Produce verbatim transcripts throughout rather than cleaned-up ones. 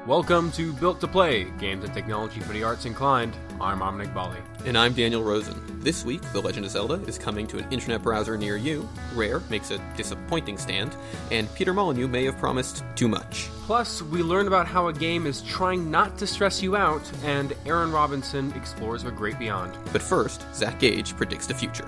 Welcome to Built to Play, games and technology for the arts inclined. I'm Armin Iqbali. And I'm Daniel Rosen. This week, The Legend of Zelda is coming to an internet browser near you, Rare makes a disappointing stand, and Peter Molyneux may have promised too much. Plus, we learn about how a game is trying not to stress you out, and Aaron Robinson explores the great beyond. But first, Zach Gage predicts the future.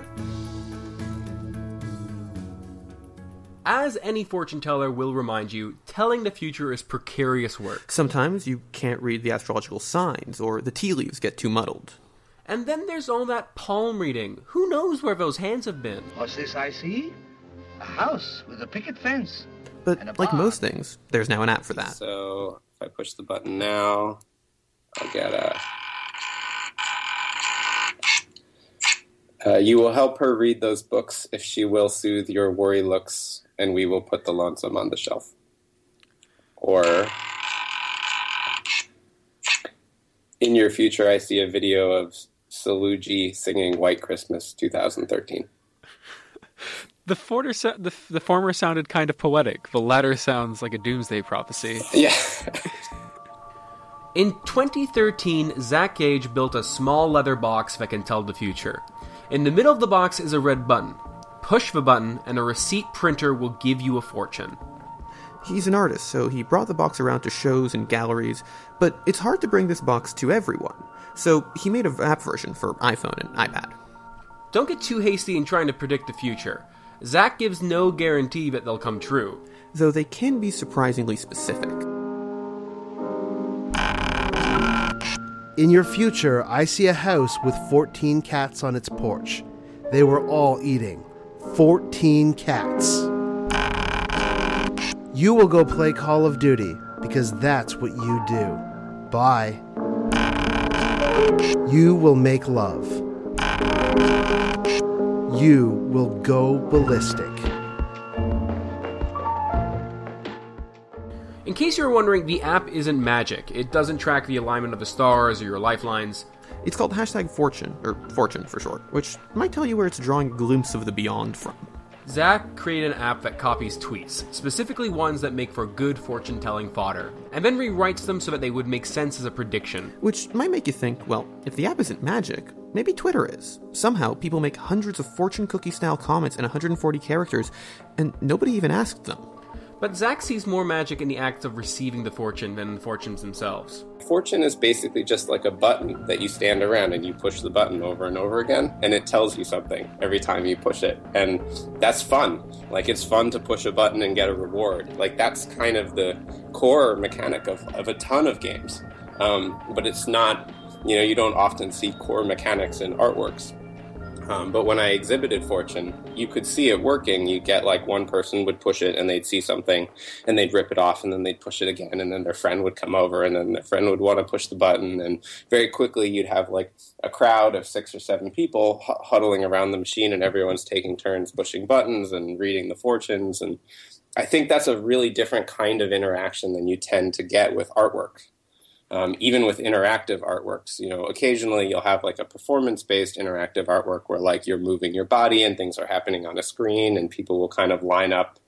As any fortune teller will remind you, telling the future is precarious work. Sometimes you can't read the astrological signs, or the tea leaves get too muddled. And then there's all that palm reading. Who knows where those hands have been? What's this I see? A house with a picket fence. But like most things, there's now an app for that. So if I push the button now, I'll get a... Uh, you will help her read those books if she will soothe your worry looks, and we will put the lonesome on the shelf. Or, in your future, I see a video of Saluji singing White Christmas twenty thirteen. The, former, the, the former sounded kind of poetic. The latter sounds like a doomsday prophecy. Yeah. In twenty thirteen, Zach Gage built a small leather box that can tell the future. In the middle of the box is a red button. Push the button, and a receipt printer will give you a fortune. He's an artist, so he brought the box around to shows and galleries, but it's hard to bring this box to everyone. So he made an app version for iPhone and iPad. Don't get too hasty in trying to predict the future. Zach gives no guarantee that they'll come true. Though they can be surprisingly specific. In your future, I see a house with fourteen cats on its porch. They were all eating. fourteen cats. You will go play Call of Duty, because that's what you do. Bye. You will make love. You will go ballistic. In case you're wondering, the app isn't magic. It doesn't track the alignment of the stars or your lifelines. It's called hashtag Fortune, or Fortune for short, which might tell you where it's drawing a glimpse of the beyond from. Zach created an app that copies tweets, specifically ones that make for good fortune-telling fodder, and then rewrites them so that they would make sense as a prediction. Which might make you think, well, if the app isn't magic, maybe Twitter is. Somehow, people make hundreds of fortune cookie-style comments in one hundred forty characters, and nobody even asked them. But Zach sees more magic in the act of receiving the fortune than in the fortunes themselves. Fortune is basically just like a button that you stand around and you push the button over and over again, and it tells you something every time you push it. And that's fun. Like, it's fun to push a button and get a reward. Like, that's kind of the core mechanic of, of a ton of games. Um, but it's not, you know, you don't often see core mechanics in artworks. Um, but when I exhibited Fortune, you could see it working. You get like one person would push it and they'd see something and they'd rip it off and then they'd push it again and then their friend would come over and then their friend would want to push the button, and very quickly you'd have like a crowd of six or seven people h- huddling around the machine and everyone's taking turns pushing buttons and reading the fortunes. And I think that's a really different kind of interaction than you tend to get with artwork. Um, even with interactive artworks, you know, occasionally you'll have like a performance-based interactive artwork where like you're moving your body and things are happening on a screen and people will kind of line up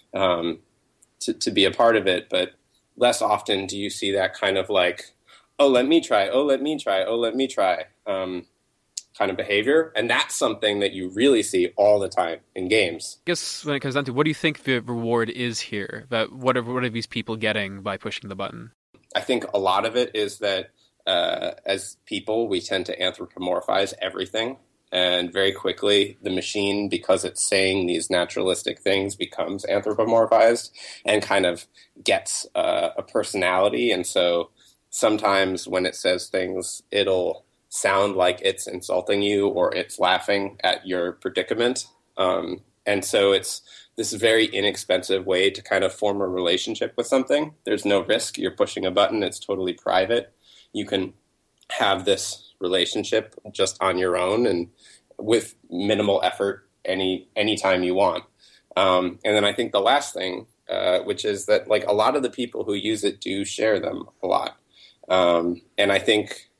um, to, to be a part of it. But less often do you see that kind of like, oh, let me try, oh, let me try, oh, let me try um, kind of behavior. And that's something that you really see all the time in games. I guess when it comes down to, what do you think the reward is here? That what are, what are these people getting by pushing the button? I think a lot of it is that uh, as people, we tend to anthropomorphize everything. And very quickly, the machine, because it's saying these naturalistic things, becomes anthropomorphized and kind of gets uh, a personality. And so sometimes when it says things, it'll sound like it's insulting you or it's laughing at your predicament. Um, and so it's this very inexpensive way to kind of form a relationship with something. There's no risk. You're pushing a button. It's totally private. You can have this relationship just on your own and with minimal effort any anytime you want. Um, and then I think the last thing, uh, which is that like a lot of the people who use it do share them a lot. Um, and I think,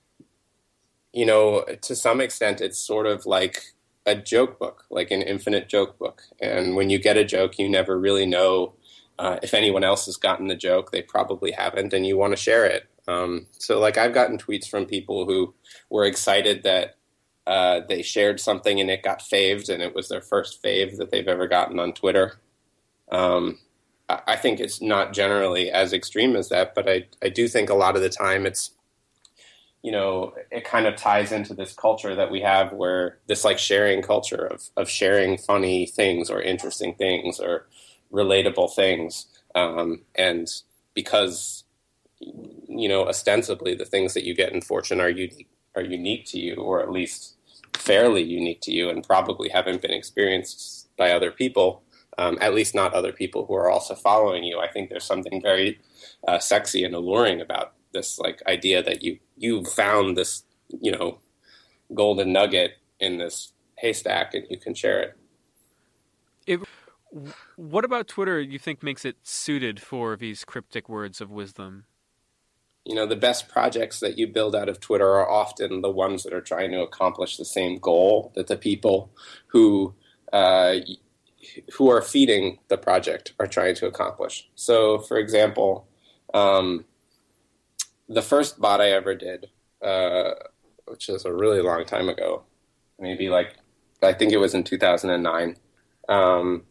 you know, to some extent, it's sort of like a joke book, like an infinite joke book. And when you get a joke, you never really know uh, if anyone else has gotten the joke, they probably haven't, and you want to share it. Um, so, like, I've gotten tweets from people who were excited that uh, they shared something and it got faved, and it was their first fave that they've ever gotten on Twitter. Um, I, I think it's not generally as extreme as that, but I, I do think a lot of the time it's, you know, it kind of ties into this culture that we have where this like sharing culture of, of sharing funny things or interesting things or relatable things. Um, and because, you know, ostensibly the things that you get in Fortune are unique, are unique to you, or at least fairly unique to you, and probably haven't been experienced by other people, um, at least not other people who are also following you. I think there's something very uh, sexy and alluring about this like idea that you you found this, you know, golden nugget in this haystack and you can share it. It what about Twitter you think makes it suited for these cryptic words of wisdom? You know, the best projects that you build out of Twitter are often the ones that are trying to accomplish the same goal that the people who uh, who are feeding the project are trying to accomplish. So, for example, um, the first bot I ever did, uh, which is a really long time ago, maybe like, I think it was in two thousand nine. Um,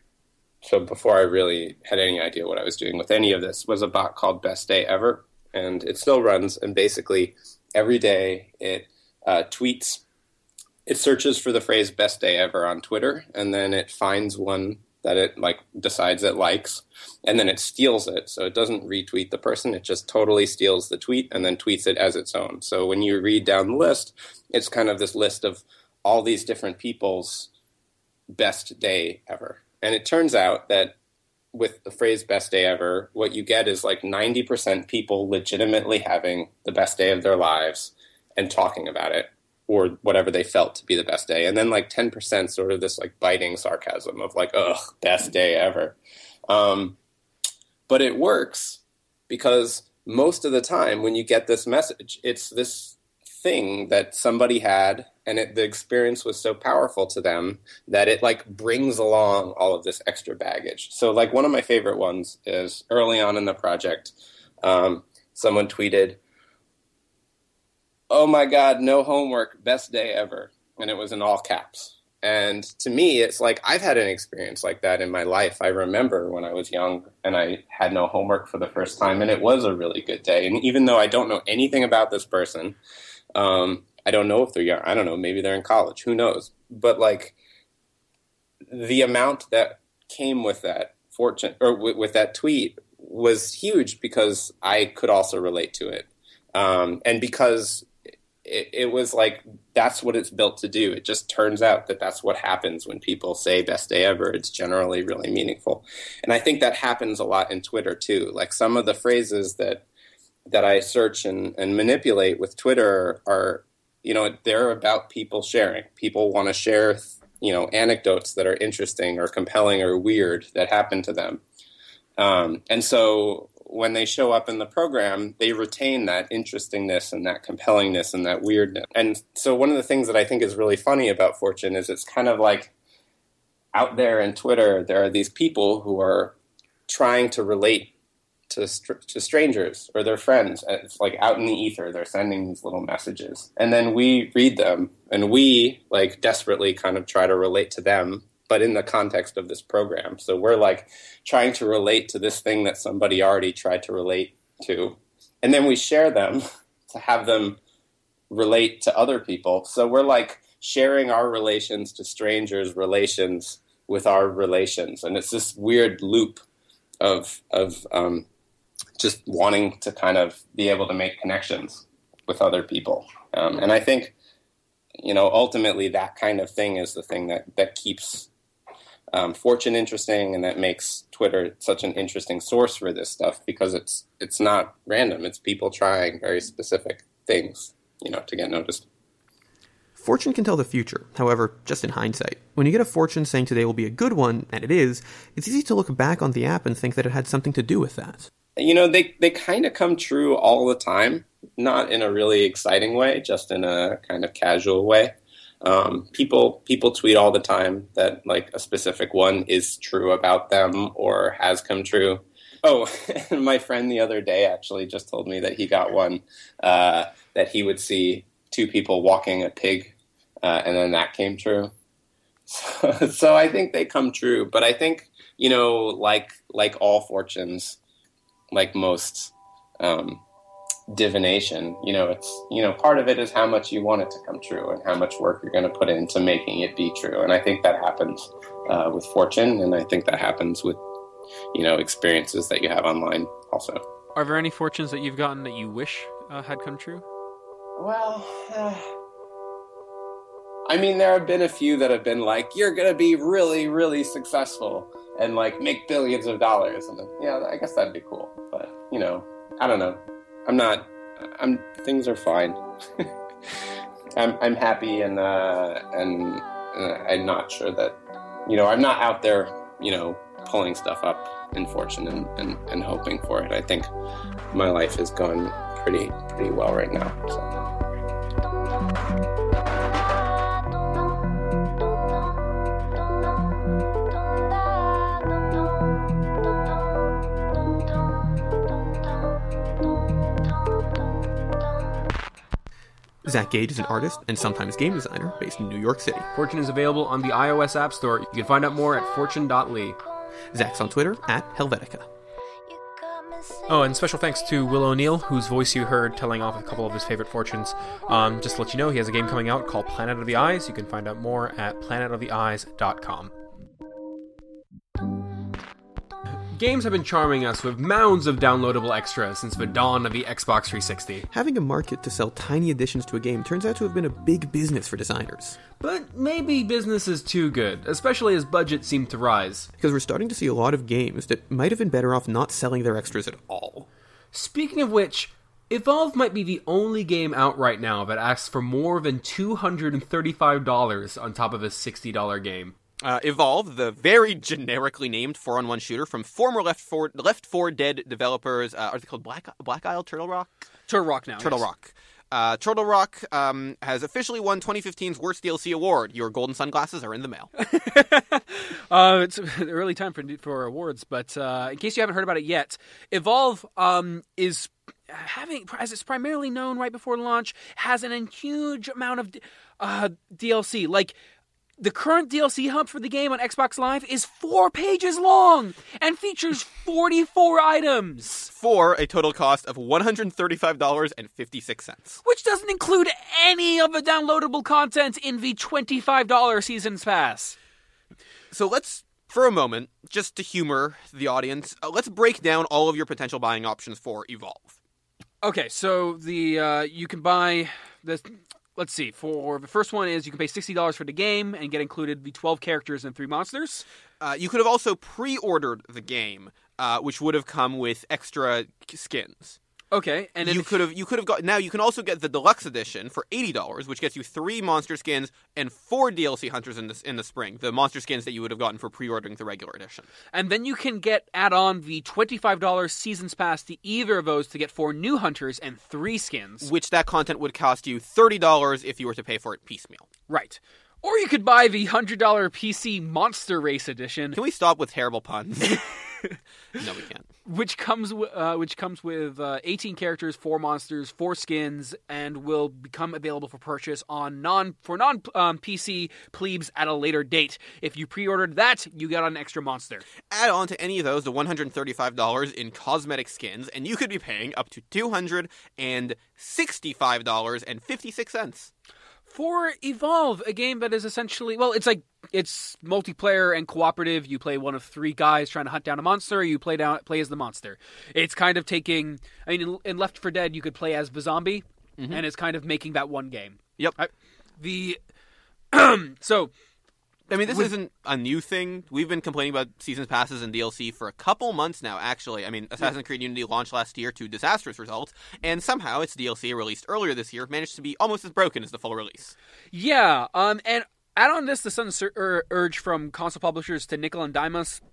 so before I really had any idea what I was doing with any of this, was a bot called Best Day Ever. And it still runs. And basically every day it uh, tweets, it searches for the phrase best day ever on Twitter. And then it finds one that it like decides it likes, and then it steals it. So it doesn't retweet the person. It just totally steals the tweet and then tweets it as its own. So when you read down the list, it's kind of this list of all these different people's best day ever. And it turns out that with the phrase best day ever, what you get is like ninety percent people legitimately having the best day of their lives and talking about it, or whatever they felt to be the best day. And then like ten percent sort of this like biting sarcasm of like, ugh, best day ever. Um, but it works because most of the time when you get this message, it's this thing that somebody had, and it, the experience was so powerful to them that it like brings along all of this extra baggage. So like one of my favorite ones is early on in the project, um, someone tweeted, "Oh my God, no homework, best day ever." And it was in all caps. And to me, it's like, I've had an experience like that in my life. I remember when I was young and I had no homework for the first time, and it was a really good day. And even though I don't know anything about this person, um, I don't know if they're young. I don't know, maybe they're in college. Who knows? But like the amount that came with that fortune or w- with that tweet was huge because I could also relate to it. Um, and because it, it was like, that's what it's built to do. It just turns out that that's what happens when people say best day ever. It's generally really meaningful. And I think that happens a lot in Twitter too. Like some of the phrases that, that I search and, and manipulate with Twitter are, you know, they're about people sharing. People want to share, you know, anecdotes that are interesting or compelling or weird that happen to them. Um, and so when they show up in the program, they retain that interestingness and that compellingness and that weirdness. And so one of the things that I think is really funny about Fortune is it's kind of like out there in Twitter, there are these people who are trying to relate to str- to strangers or their friends. It's like out in the ether, they're sending these little messages. And then we read them and we like desperately kind of try to relate to them, but in the context of this program. So we're like trying to relate to this thing that somebody already tried to relate to. And then we share them to have them relate to other people. So we're like sharing our relations to strangers' relations with our relations. And it's this weird loop of, of um, just wanting to kind of be able to make connections with other people. Um, and I think, you know, ultimately that kind of thing is the thing that, that keeps Um, Fortune interesting, and that makes Twitter such an interesting source for this stuff because it's it's not random. It's people trying very specific things, you know, to get noticed. Fortune can tell the future, however, just in hindsight. When you get a fortune saying today will be a good one, and it is, it's easy to look back on the app and think that it had something to do with that. You know, they, they kind of come true all the time, not in a really exciting way, just in a kind of casual way. Um, people people tweet all the time that like a specific one is true about them or has come true. Oh, my friend the other day actually just told me that he got one uh, that he would see two people walking a pig, uh, and then that came true. So, so I think they come true, but I think, you know, like like all fortunes, like most um, divination, you know, it's, you know, part of it is how much you want it to come true and how much work you're going to put into making it be true. And I think that happens uh, with fortune, and I think that happens with, you know, experiences that you have online also. Are there any fortunes that you've gotten that you wish uh, had come true? Well, uh, I mean, there have been a few that have been like, you're going to be really, really successful and like make billions of dollars. And then, yeah, I guess that'd be cool. But, you know, I don't know. I'm not, I'm, things are fine. I'm, I'm happy and, uh, and uh, I'm not sure that, you know, I'm not out there, you know, pulling stuff up in fortune and, and, and hoping for it. I think my life is going pretty, pretty well right now. So. Zach Gage is an artist and sometimes game designer based in New York City. Fortune is available on the iOS App Store. You can find out more at fortune dot l y. Zach's on Twitter at Helvetica. Oh, and special thanks to Will O'Neill, whose voice you heard telling off a couple of his favorite fortunes. Um, just to let you know, he has a game coming out called Planet of the Eyes. You can find out more at planet of the eyes dot com. Games have been charming us with mounds of downloadable extras since the dawn of the Xbox three sixty. Having a market to sell tiny additions to a game turns out to have been a big business for designers. But maybe business is too good, especially as budgets seem to rise. Because we're starting to see a lot of games that might have been better off not selling their extras at all. Speaking of which, Evolve might be the only game out right now that asks for more than two hundred thirty-five dollars on top of a sixty dollars game. Uh, Evolve, the very generically named four on one shooter from former Left four, Left four Dead developers, uh, are they called Black Black Isle, Turtle Rock? Turtle Rock now. Turtle yes. Rock. Uh, Turtle Rock um, has officially won twenty fifteen's Worst D L C award. Your golden sunglasses are in the mail. uh, it's an early time for for awards, but uh, in case you haven't heard about it yet, Evolve um, is having, as it's primarily known right before launch, has an, a huge amount of uh, D L C. Like, the current D L C hub for the game on Xbox Live is four pages long and features forty-four items. For a total cost of one hundred thirty-five dollars and fifty-six cents. Which doesn't include any of the downloadable content in the twenty-five dollars Seasons Pass. So let's, for a moment, just to humor the audience, uh, let's break down all of your potential buying options for Evolve. Okay, so the uh, you can buy this. Let's see. For the first one is you can pay sixty dollars for the game and get included the twelve characters and three monsters. Uh, you could have also pre-ordered the game, uh, which would have come with extra skins. Okay, and you then could have you could have got now you can also get the deluxe edition for eighty dollars, which gets you three monster skins and four D L C hunters in the in the spring. The monster skins that you would have gotten for pre-ordering the regular edition. And then you can get add on the twenty-five dollars Seasons Pass to either of those to get four new hunters and three skins. Which that content would cost you thirty dollars if you were to pay for it piecemeal. Right. Or you could buy the one hundred dollars P C Monster Race Edition. Can we stop with terrible puns? No, we can't. Which comes, w- uh, which comes with uh, eighteen characters, four monsters, four skins, and will become available for purchase on non for non um, P C plebes at a later date. If you pre-ordered that, you got an extra monster. Add on to any of those the one hundred thirty-five dollars in cosmetic skins, and you could be paying up to two hundred sixty-five dollars and fifty-six cents. For Evolve, a game that is essentially, well, it's like, it's multiplayer and cooperative. You play one of three guys trying to hunt down a monster. You play down play as the monster. It's kind of taking, I mean, in, in Left four Dead, you could play as the zombie, mm-hmm. and it's kind of making that one game. Yep. I, the, so... I mean, this With, isn't a new thing. We've been complaining about Seasons Passes and D L C for a couple months now, actually. I mean, Assassin's Creed Unity launched last year to disastrous results, and somehow its D L C released earlier this year managed to be almost as broken as the full release. Yeah, um, and add on this the sudden sur- ur- urge from console publishers to nickel and dime us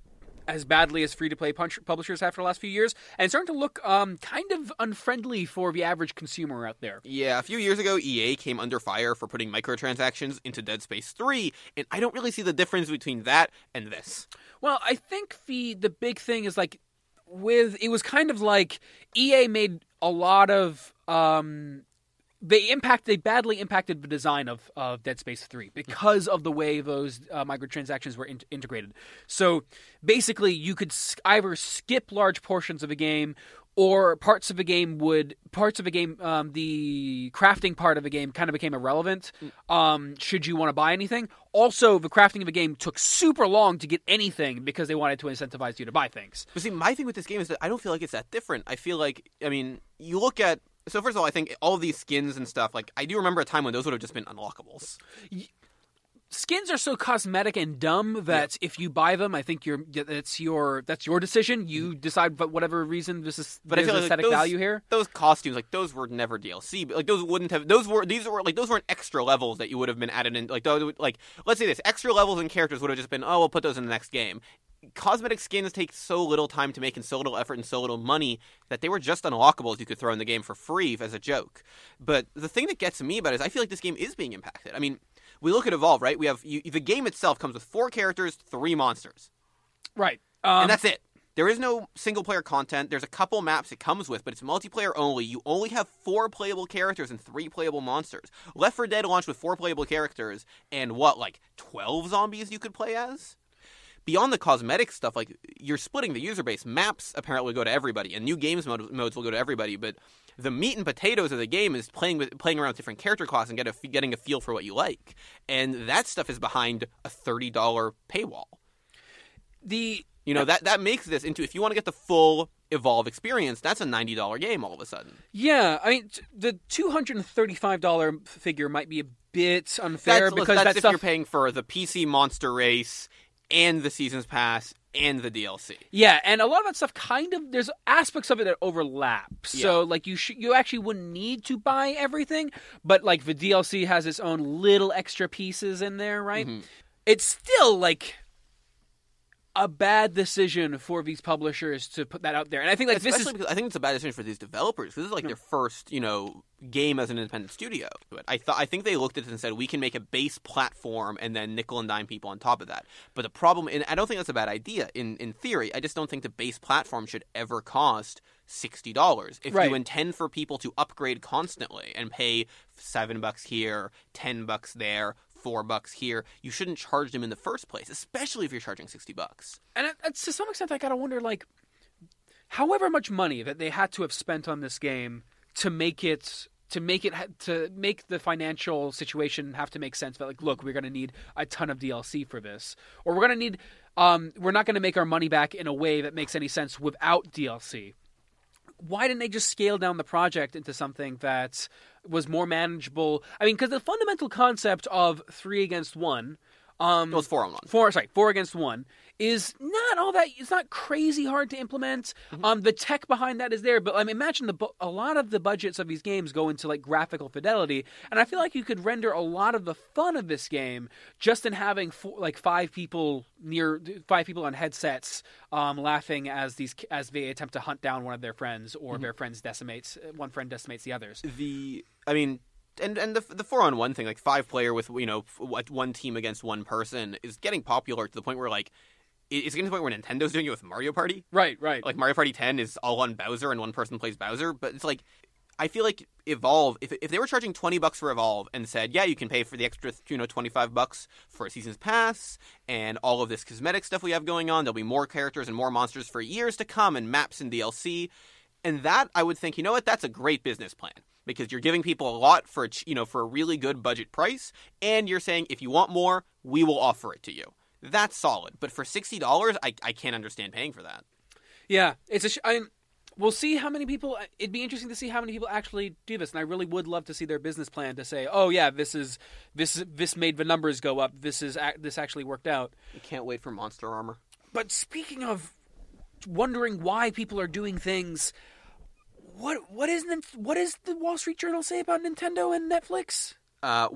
as badly as free-to-play punch- publishers have for the last few years, and it's starting to look um, kind of unfriendly for the average consumer out there. Yeah, a few years ago, E A came under fire for putting microtransactions into Dead Space three, and I don't really see the difference between that and this. Well, I think the the big thing is, like, with it was kind of like E A made a lot of... Um, They impact. They badly impacted the design of, of Dead Space three because of the way those uh, microtransactions were in- integrated. So basically, you could s- either skip large portions of a game, or parts of a game would parts of a game. Um, the crafting part of a game kind of became irrelevant. Um, should you want to buy anything? Also, the crafting of a game took super long to get anything because they wanted to incentivize you to buy things. But see, my thing with this game is that I don't feel like it's that different. I feel like, I mean, you look at. So first of all, I think all of these skins and stuff, like, I do remember a time when those would have just been unlockables. Skins are so cosmetic and dumb that yeah. if you buy them, I think you're that's your that's your decision. You decide for whatever reason this is but there's I feel aesthetic like those, value here. Those costumes, like, those were never D L C. But, like, those wouldn't have those were these were like those weren't extra levels that you would have been added in. Like, those, like let's say this extra levels and characters would have just been, oh, we'll put those in the next game. Cosmetic skins take so little time to make and so little effort and so little money that they were just unlockables you could throw in the game for free as a joke. But the thing that gets me about it is I feel like this game is being impacted. I mean, we look at Evolve, right? We have you, the game itself comes with four characters, three monsters. Right. Um, and that's it. There is no single-player content. There's a couple maps it comes with, but it's multiplayer only. You only have four playable characters and three playable monsters. Left four Dead launched with four playable characters and, what, like twelve zombies you could play as? Beyond the cosmetic stuff, like, you're splitting the user base. Maps apparently go to everybody, and new games mod- modes will go to everybody, but the meat and potatoes of the game is playing with playing around with different character classes and get a, getting a feel for what you like. And that stuff is behind a thirty dollars paywall. The You know, that, that makes this into, if you want to get the full Evolve experience, that's a ninety dollars game all of a sudden. Yeah, I mean, the two hundred thirty-five dollars figure might be a bit unfair that's, because that's that if stuff... you're paying for the P C Monster Race and the Seasons Pass and the D L C. Yeah, and a lot of that stuff kind of, there's aspects of it that overlap. So, yeah. like, you sh- you actually wouldn't need to buy everything, but, like, the D L C has its own little extra pieces in there, right? Mm-hmm. It's still, like, a bad decision for these publishers to put that out there. And I think, like, Especially this is... because I think it's a bad decision for these developers, because this is, like, no. their first, you know, game as an independent studio. But I thought I think they looked at it and said, we can make a base platform and then nickel and dime people on top of that. But the problem, and I don't think that's a bad idea in, in theory, I just don't think the base platform should ever cost sixty dollars. If right. you intend for people to upgrade constantly and pay seven bucks here, ten bucks there, four bucks here, you shouldn't charge them in the first place, especially if you're charging sixty bucks. And it, to some extent, I gotta wonder, like, however much money that they had to have spent on this game to make it to make it to make the financial situation have to make sense. That, like, look, we're gonna need a ton of D L C for this, or we're gonna need um, we're not gonna make our money back in a way that makes any sense without D L C. Why didn't they just scale down the project into something that was more manageable? I mean, because the fundamental concept of three against one, um, it was four on one. Four, sorry, four against one is not all that. It's not crazy hard to implement. Mm-hmm. Um, the tech behind that is there, but I mean, imagine the a lot of the budgets of these games go into, like, graphical fidelity, and I feel like you could render a lot of the fun of this game just in having four, like five people near five people on headsets, um, laughing as these as they attempt to hunt down one of their friends, or mm-hmm. their friends decimates one friend decimates the others. The I mean. And and the the four on one thing, like five player with, you know, one team against one person, is getting popular to the point where, like, it's getting to the point where Nintendo's doing it with Mario Party. Right, right. Like, Mario Party ten is all on Bowser and one person plays Bowser, but it's like, I feel like Evolve, if if they were charging twenty bucks for Evolve and said, yeah, you can pay for the extra, you know, twenty-five bucks for a season's pass and all of this cosmetic stuff we have going on, there'll be more characters and more monsters for years to come and maps and D L C, and that, I would think, you know what, that's a great business plan. Because you're giving people a lot for a, you know, for a really good budget price, and you're saying, if you want more, we will offer it to you. That's solid. But for sixty dollars, I, I can't understand paying for that. Yeah, it's a. Sh- I mean, we'll see how many people. It'd be interesting to see how many people actually do this, and I really would love to see their business plan to say, oh yeah, this is this this made the numbers go up. This is this actually worked out. I can't wait for Monster Armor. But speaking of wondering why people are doing things. What what is what does the Wall Street Journal say about Nintendo and Netflix? Uh, well,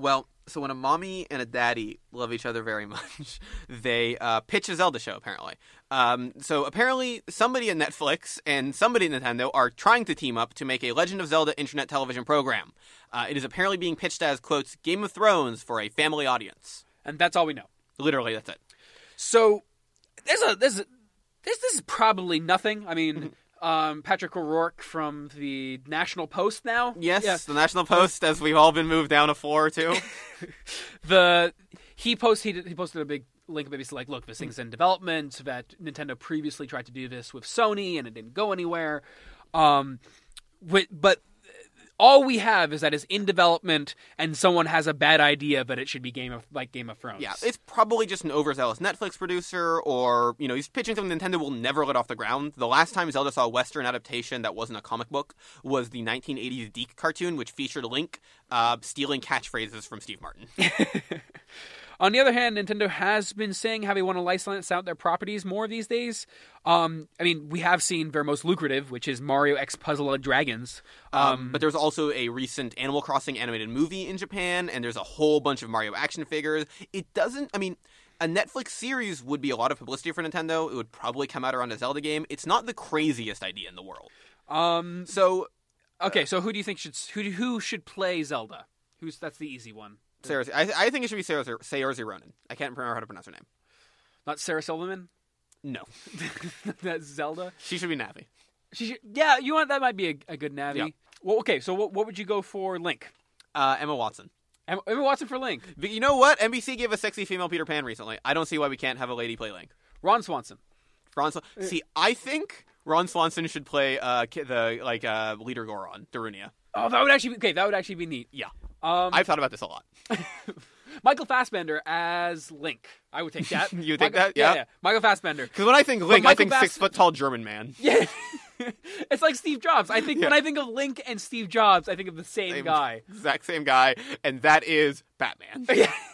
So when a mommy and a daddy love each other very much, they uh, pitch a Zelda show, apparently. Um, so apparently somebody at Netflix and somebody at Nintendo are trying to team up to make a Legend of Zelda internet television program. Uh, it is apparently being pitched as, quotes, Game of Thrones for a family audience. And that's all we know. Literally, that's it. So there's a there's a, this this is probably nothing. I mean, um, Patrick O'Rourke from the National Post now. Yes, Yeah. the National Post, as we've all been moved down a floor or two. the he post he did, he posted a big link, basically like, look, this thing's in development. That Nintendo previously tried to do this with Sony and it didn't go anywhere. Um, with, but all we have is that it's in development and someone has a bad idea that it should be Game of like Game of Thrones. Yeah, it's probably just an overzealous Netflix producer, or, you know, he's pitching something Nintendo will never let off the ground. The last time Zelda saw a Western adaptation that wasn't a comic book was the nineteen eighties Deke cartoon, which featured Link uh, stealing catchphrases from Steve Martin. On the other hand, Nintendo has been saying how they want to license out their properties more these days. Um, I mean, we have seen their most lucrative, which is Mario X Puzzle of Dragons. Um, Um, but there's also a recent Animal Crossing animated movie in Japan, and there's a whole bunch of Mario action figures. It doesn't, I mean, a Netflix series would be a lot of publicity for Nintendo. It would probably come out around a Zelda game. It's not the craziest idea in the world. um, So, okay, so who do you think should who who should play Zelda? Who's that's the easy one. Sarah, I, I think it should be Sarah, Saoirse Ronan. I can't remember how to pronounce her name. Not Sarah Silverman. No. That's Zelda. She should be Navi. She should, yeah, you want that might be a, a good Navi. Yeah. Well, okay, so what what would you go for Link? Uh, Emma Watson. Emma, Emma Watson for Link. But you know what? N B C gave a sexy female Peter Pan recently. I don't see why we can't have a lady play Link. Ron Swanson. Ron Sw- See, I think Ron Swanson should play uh, ki- the like uh, leader Goron, Darunia. Oh, that would actually be, okay. That would actually be neat. Yeah. Um, I've thought about this a lot. Michael Fassbender as Link. I would take that. You take Michael, that? Yeah. yeah. Michael Fassbender. Because when I think Link, I Michael think Fass- six foot tall German man. Yeah. It's like Steve Jobs. I think when Yeah. I think of Link and Steve Jobs, I think of the same, Same- guy. Exact same guy, and that is Batman.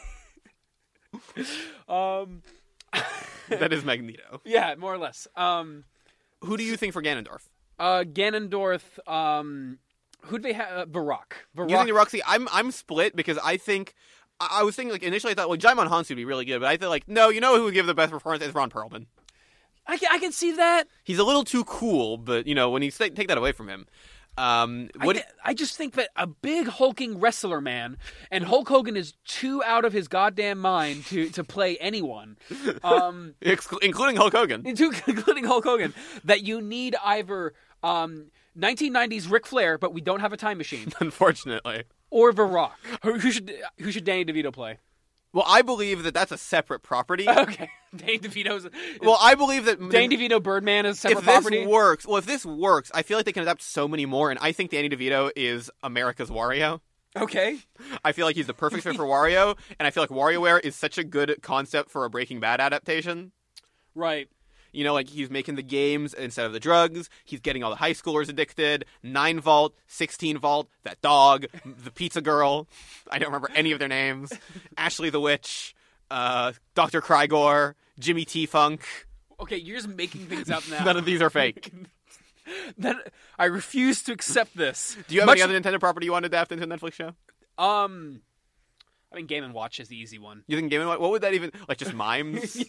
Um, That is Magneto. yeah, more or less. Um, Who do you think for Ganondorf? uh, Ganondorf. Um, who'd they have? Uh, Varrock. Varrock. You think the Roxy? I'm I'm split because I think I, I was thinking like initially I thought well Jaimon Hansu would be really good, but I thought like no, you know who would give the best performance is Ron Perlman. I can, I can see that. He's a little too cool, but you know when you take take that away from him, um, what I, I just think that a big hulking wrestler man, and Hulk Hogan is too out of his goddamn mind to, to play anyone, um, exclu- including Hulk Hogan. into- including Hulk Hogan, that you need either um, nineteen nineties Ric Flair, but we don't have a time machine, Unfortunately, or The Rock. Who, who should who should Danny DeVito play? well, I believe that that's a separate property. Okay, Danny DeVito's. Well, I believe that Danny DeVito Birdman is a separate if this property. works, well, if this works, I feel like they can adapt so many more, and I think Danny DeVito is America's Wario. Okay, I feel like he's the perfect fit for Wario, and I feel like WarioWare is such a good concept for a Breaking Bad adaptation. right. You know, like he's making the games instead of the drugs. He's getting all the high schoolers addicted. Nine Vault, Sixteen Vault, that dog, the pizza girl. I don't remember any of their names. Ashley the Witch, uh, Doctor Crygor, Jimmy T Funk. Okay, you're just making things up now. None of these are fake. That I refuse to accept this. Do you have Much- any other Nintendo property you want to adapt into a Netflix show? Um, I mean, Game and Watch is the easy one. You think Game and Watch? What would that even like? Just mimes?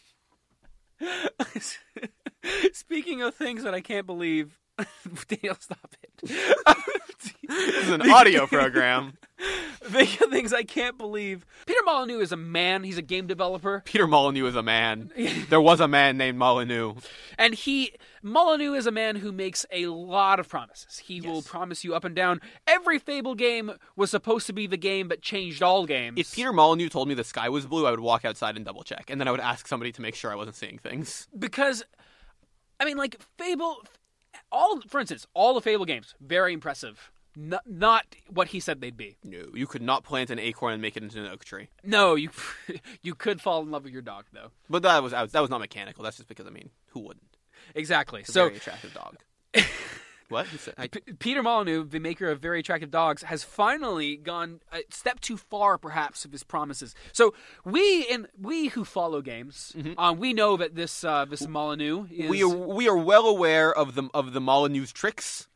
Speaking of things that I can't believe, Daniel, stop it. This is an audio program. Speaking of things I can't believe, Peter Molyneux is a man. He's a game developer, Peter Molyneux is a man. There was a man named Molyneux. and he Molyneux is a man who makes a lot of promises. He will Yes. promise you up and down. Every Fable game was supposed to be the game that changed all games. If Peter Molyneux told me the sky was blue, I would walk outside and double check, and then I would ask somebody to make sure I wasn't seeing things. because, I mean, like Fable, all for instance, all the Fable games, very impressive. N- not what he said they'd be. No, you could not plant an acorn and make it into an oak tree. No, you you could fall in love with your dog though. But that was that was not mechanical. That's just because I mean, who wouldn't? Exactly. It's a So very attractive dog. What? He said- I- P- Peter Molyneux, the maker of very attractive dogs, has finally gone a step too far, perhaps, of his promises. So we in we who follow games, uh, we know that this uh, this Molyneux is we are we are well aware of the of the Molyneux's tricks.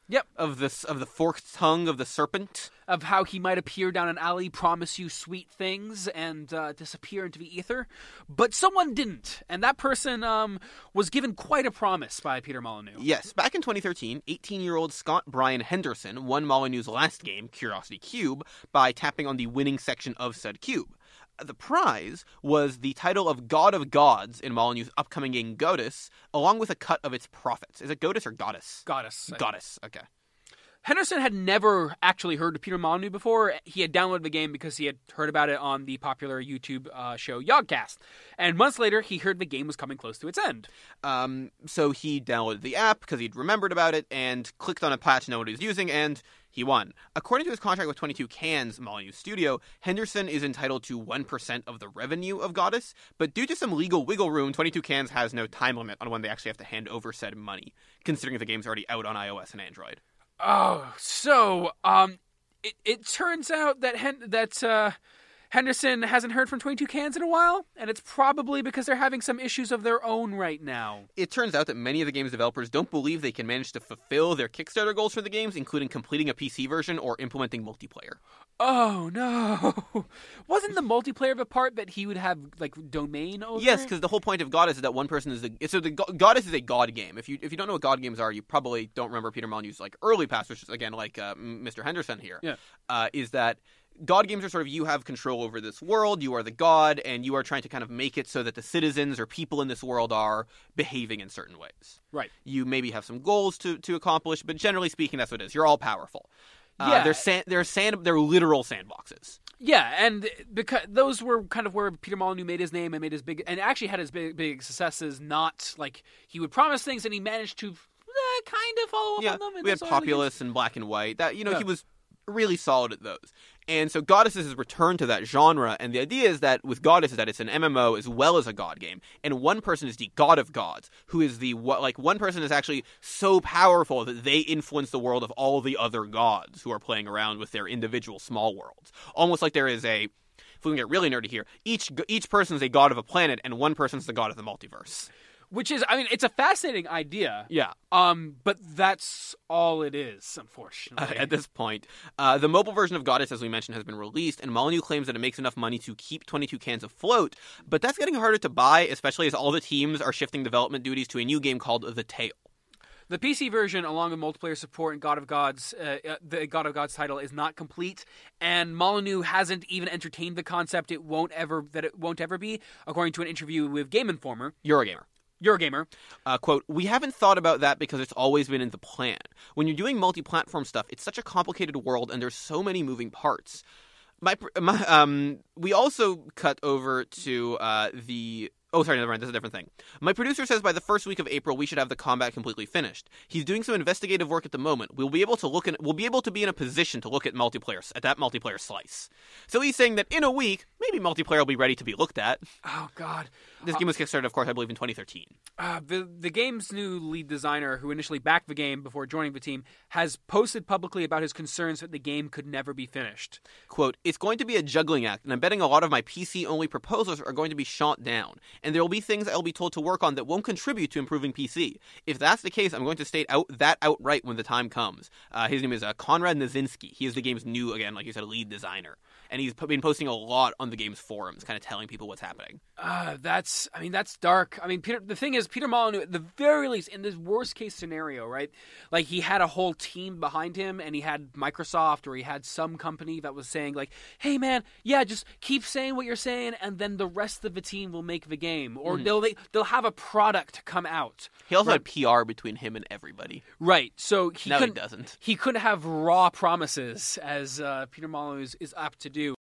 Yep. Of this of the forked tongue of the serpent. Of how he might appear down an alley, promise you sweet things, and uh, disappear into the ether. But someone didn't, and that person um, was given quite a promise by Peter Molyneux. Yes, back in twenty thirteen, eighteen-year-old Scott Brian Henderson won Molyneux's last game, Curiosity Cube, by tapping on the winning section of said cube. The prize was the title of God of Gods in Molyneux's upcoming game Godus, along with a cut of its profits. Is it Godus or Goddess? Goddess. Goddess, okay. Henderson had never actually heard of Peter Molyneux before. He had downloaded the game because he had heard about it on the popular YouTube uh, show Yogcast. And months later, he heard the game was coming close to its end. Um, so he downloaded the app because he'd remembered about it and clicked on a patch to know what he was using, and he won. According to his contract with twenty-two Cans, Molyneux Studio, Henderson is entitled to one percent of the revenue of Goddess, but due to some legal wiggle room, twenty-two Cans has no time limit on when they actually have to hand over said money, considering the game's already out on iOS and Android. Oh, so um, it it turns out that Hen- that uh, Henderson hasn't heard from twenty-two Cans in a while, and it's probably because they're having some issues of their own right now. It turns out that many of the game's developers don't believe they can manage to fulfill their Kickstarter goals for the games, including completing a P C version or implementing multiplayer. Oh, no. Wasn't the multiplayer the part that he would have, like, domain over? Yes, because the whole point of Goddess is that one person is the... So the Goddess is a god game. If you if you don't know what god games are, you probably don't remember Peter Molyneux's, like, early past, which is, again, like uh, Mister Henderson here. Yeah. Uh, is that god games are sort of, you have control over this world, you are the god, and you are trying to kind of make it so that the citizens or people in this world are behaving in certain ways. Right. You maybe have some goals to, to accomplish, but generally speaking, that's what it is. You're all powerful. Uh, Yeah. they're sand, they're sand, they're literal sandboxes. Yeah, and because those were kind of where Peter Molyneux made his name and made his big, and actually had his big, big successes. Not like he would promise things, and he managed to uh, kind of follow up Yeah, on them. in we had those early Populous and Black and White. That you know Yeah. he was really solid at those. And so Goddess is his return to that genre, and the idea is that with Goddess is that it's an M M O as well as a god game, and one person is the god of gods, who is the, what, like, one person is actually so powerful that they influence the world of all the other gods who are playing around with their individual small worlds. Almost like there is a, if we can get really nerdy here, each each person is a god of a planet, and one person's the god of the multiverse. Which is, I mean, it's a fascinating idea. Yeah. Um, but that's all it is, unfortunately. Uh, at this point. Uh, the mobile version of Goddess, as we mentioned, has been released, and Molyneux claims that it makes enough money to keep twenty-two Cans afloat, but that's getting harder to buy, especially as all the teams are shifting development duties to a new game called The Tale. The P C version, along with multiplayer support and God of Gods, uh, uh, the God of Gods title is not complete, and Molyneux hasn't even entertained the concept it won't ever that it won't ever be, according to an interview with Game Informer. Eurogamer. Eurogamer. Uh, quote, "We haven't thought about that because it's always been in the plan. When you're doing multi-platform stuff, it's such a complicated world and there's so many moving parts." My, my um, we also cut over to uh, the... Oh, sorry, never mind. That's a different thing. My producer says by the first week of April, we should have the combat completely finished. He's doing some investigative work at the moment. We'll be able to look in, we'll be able to be in a position to look at multiplayer, at that multiplayer slice. So he's saying that in a week, maybe multiplayer will be ready to be looked at. Oh, God. This game was kickstarted, of course, I believe in twenty thirteen. Uh, the the game's new lead designer, who initially backed the game before joining the team, has posted publicly about his concerns that the game could never be finished. Quote, "It's going to be a juggling act, and I'm betting a lot of my P C-only proposals are going to be shot down, and there will be things I'll be told to work on that won't contribute to improving P C. If that's the case, I'm going to state out that outright when the time comes." Uh, his name is uh, Konrad Nazinski. He is the game's new, again, like you said, lead designer. And he's been posting a lot on the game's forums, kind of telling people what's happening. Uh, that's, I mean, that's dark. I mean, Peter, the thing is, Peter Molyneux, at the very least, in this worst case scenario, right? Like, he had a whole team behind him, and he had Microsoft, or he had some company that was saying, like, hey, man, yeah, just keep saying what you're saying, and then the rest of the team will make the game. Or mm-hmm. they'll they'll have a product come out. He also right? had P R between him and everybody. Right. So he now couldn't, he doesn't. He couldn't have raw promises, as uh, Peter Molyneux is, is apt to do.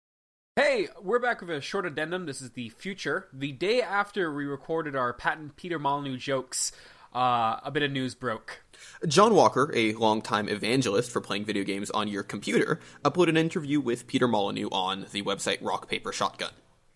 Hey, we're back with a short addendum. This is the future. The day after we recorded our patent Peter Molyneux jokes, uh, a bit of news broke. John Walker, a longtime evangelist for playing video games on your computer, uploaded an interview with Peter Molyneux on the website Rock Paper Shotgun.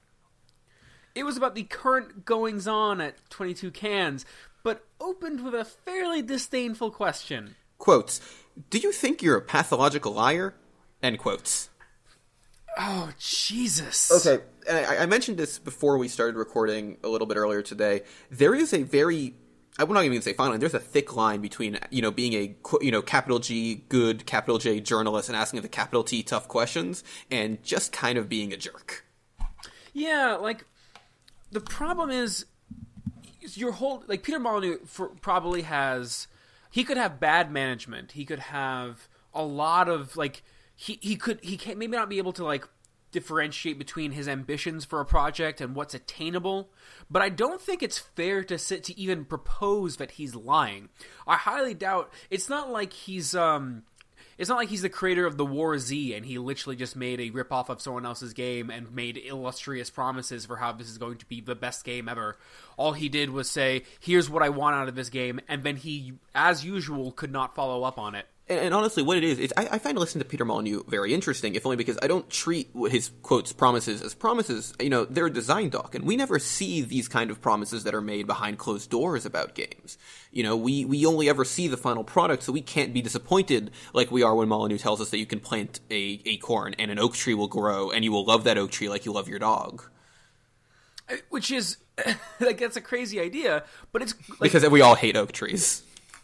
It was about the current goings-on at twenty-two Cans, but opened with a fairly disdainful question. Quotes, "Do you think you're a pathological liar?" End quotes. Oh, Jesus. Okay, I, I mentioned this before we started recording a little bit earlier today. There is a very I would not even say fine line. There's a thick line between, you know, being a, you know, capital G good, capital J journalist and asking the capital T tough questions and just kind of being a jerk. Yeah, like, the problem is your whole, like, Peter Molyneux for, probably has, he could have bad management. He could have a lot of, like, he, he could, he can't, maybe not be able to, like, differentiate between his ambitions for a project and what's attainable, but I don't think it's fair to sit to even propose that he's lying. I highly doubt, it's not like he's, um, it's not like he's the creator of the War Z and he literally just made a ripoff of someone else's game and made illustrious promises for how this is going to be the best game ever. All he did was say, here's what I want out of this game, and then he, as usual, could not follow up on it. And, and honestly, what it is, is I, I find listening to Peter Molyneux very interesting, if only because I don't treat his, quotes, promises as promises. You know, they're a design doc, and we never see these kind of promises that are made behind closed doors about games. You know, we, we only ever see the final product, so we can't be disappointed like we are when Molyneux tells us that you can plant a acorn and an oak tree will grow, and you will love that oak tree like you love your dog. Which is, like, that's a crazy idea, but it's... Like, because we all hate oak trees.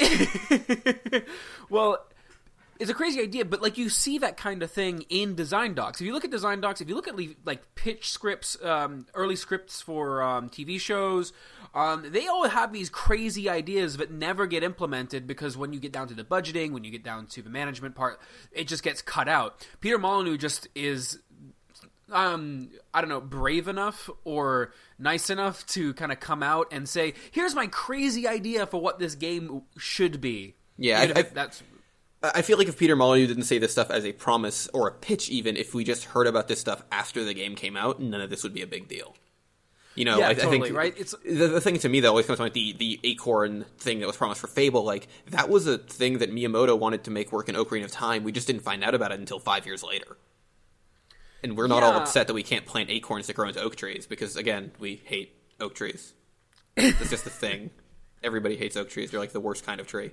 Well... It's a crazy idea, but, like, you see that kind of thing in design docs. If you look at design docs, if you look at, like, pitch scripts, um, early scripts for um, T V shows, um, they all have these crazy ideas that never get implemented because when you get down to the budgeting, when you get down to the management part, it just gets cut out. Peter Molyneux just is... Um, I don't know, brave enough or nice enough to kind of come out and say, here's my crazy idea for what this game should be. Yeah, I, I, that's... I feel like if Peter Molyneux didn't say this stuff as a promise or a pitch even, if we just heard about this stuff after the game came out, none of this would be a big deal. You know, yeah, I, totally, I think right? It's the, the thing to me that always comes to mind, the, the acorn thing that was promised for Fable, like, that was a thing that Miyamoto wanted to make work in Ocarina of Time. We just didn't find out about it until five years later. And we're not yeah. all upset that we can't plant acorns that grow into oak trees, because, again, we hate oak trees. It's just a thing. Everybody hates oak trees. They're like the worst kind of tree.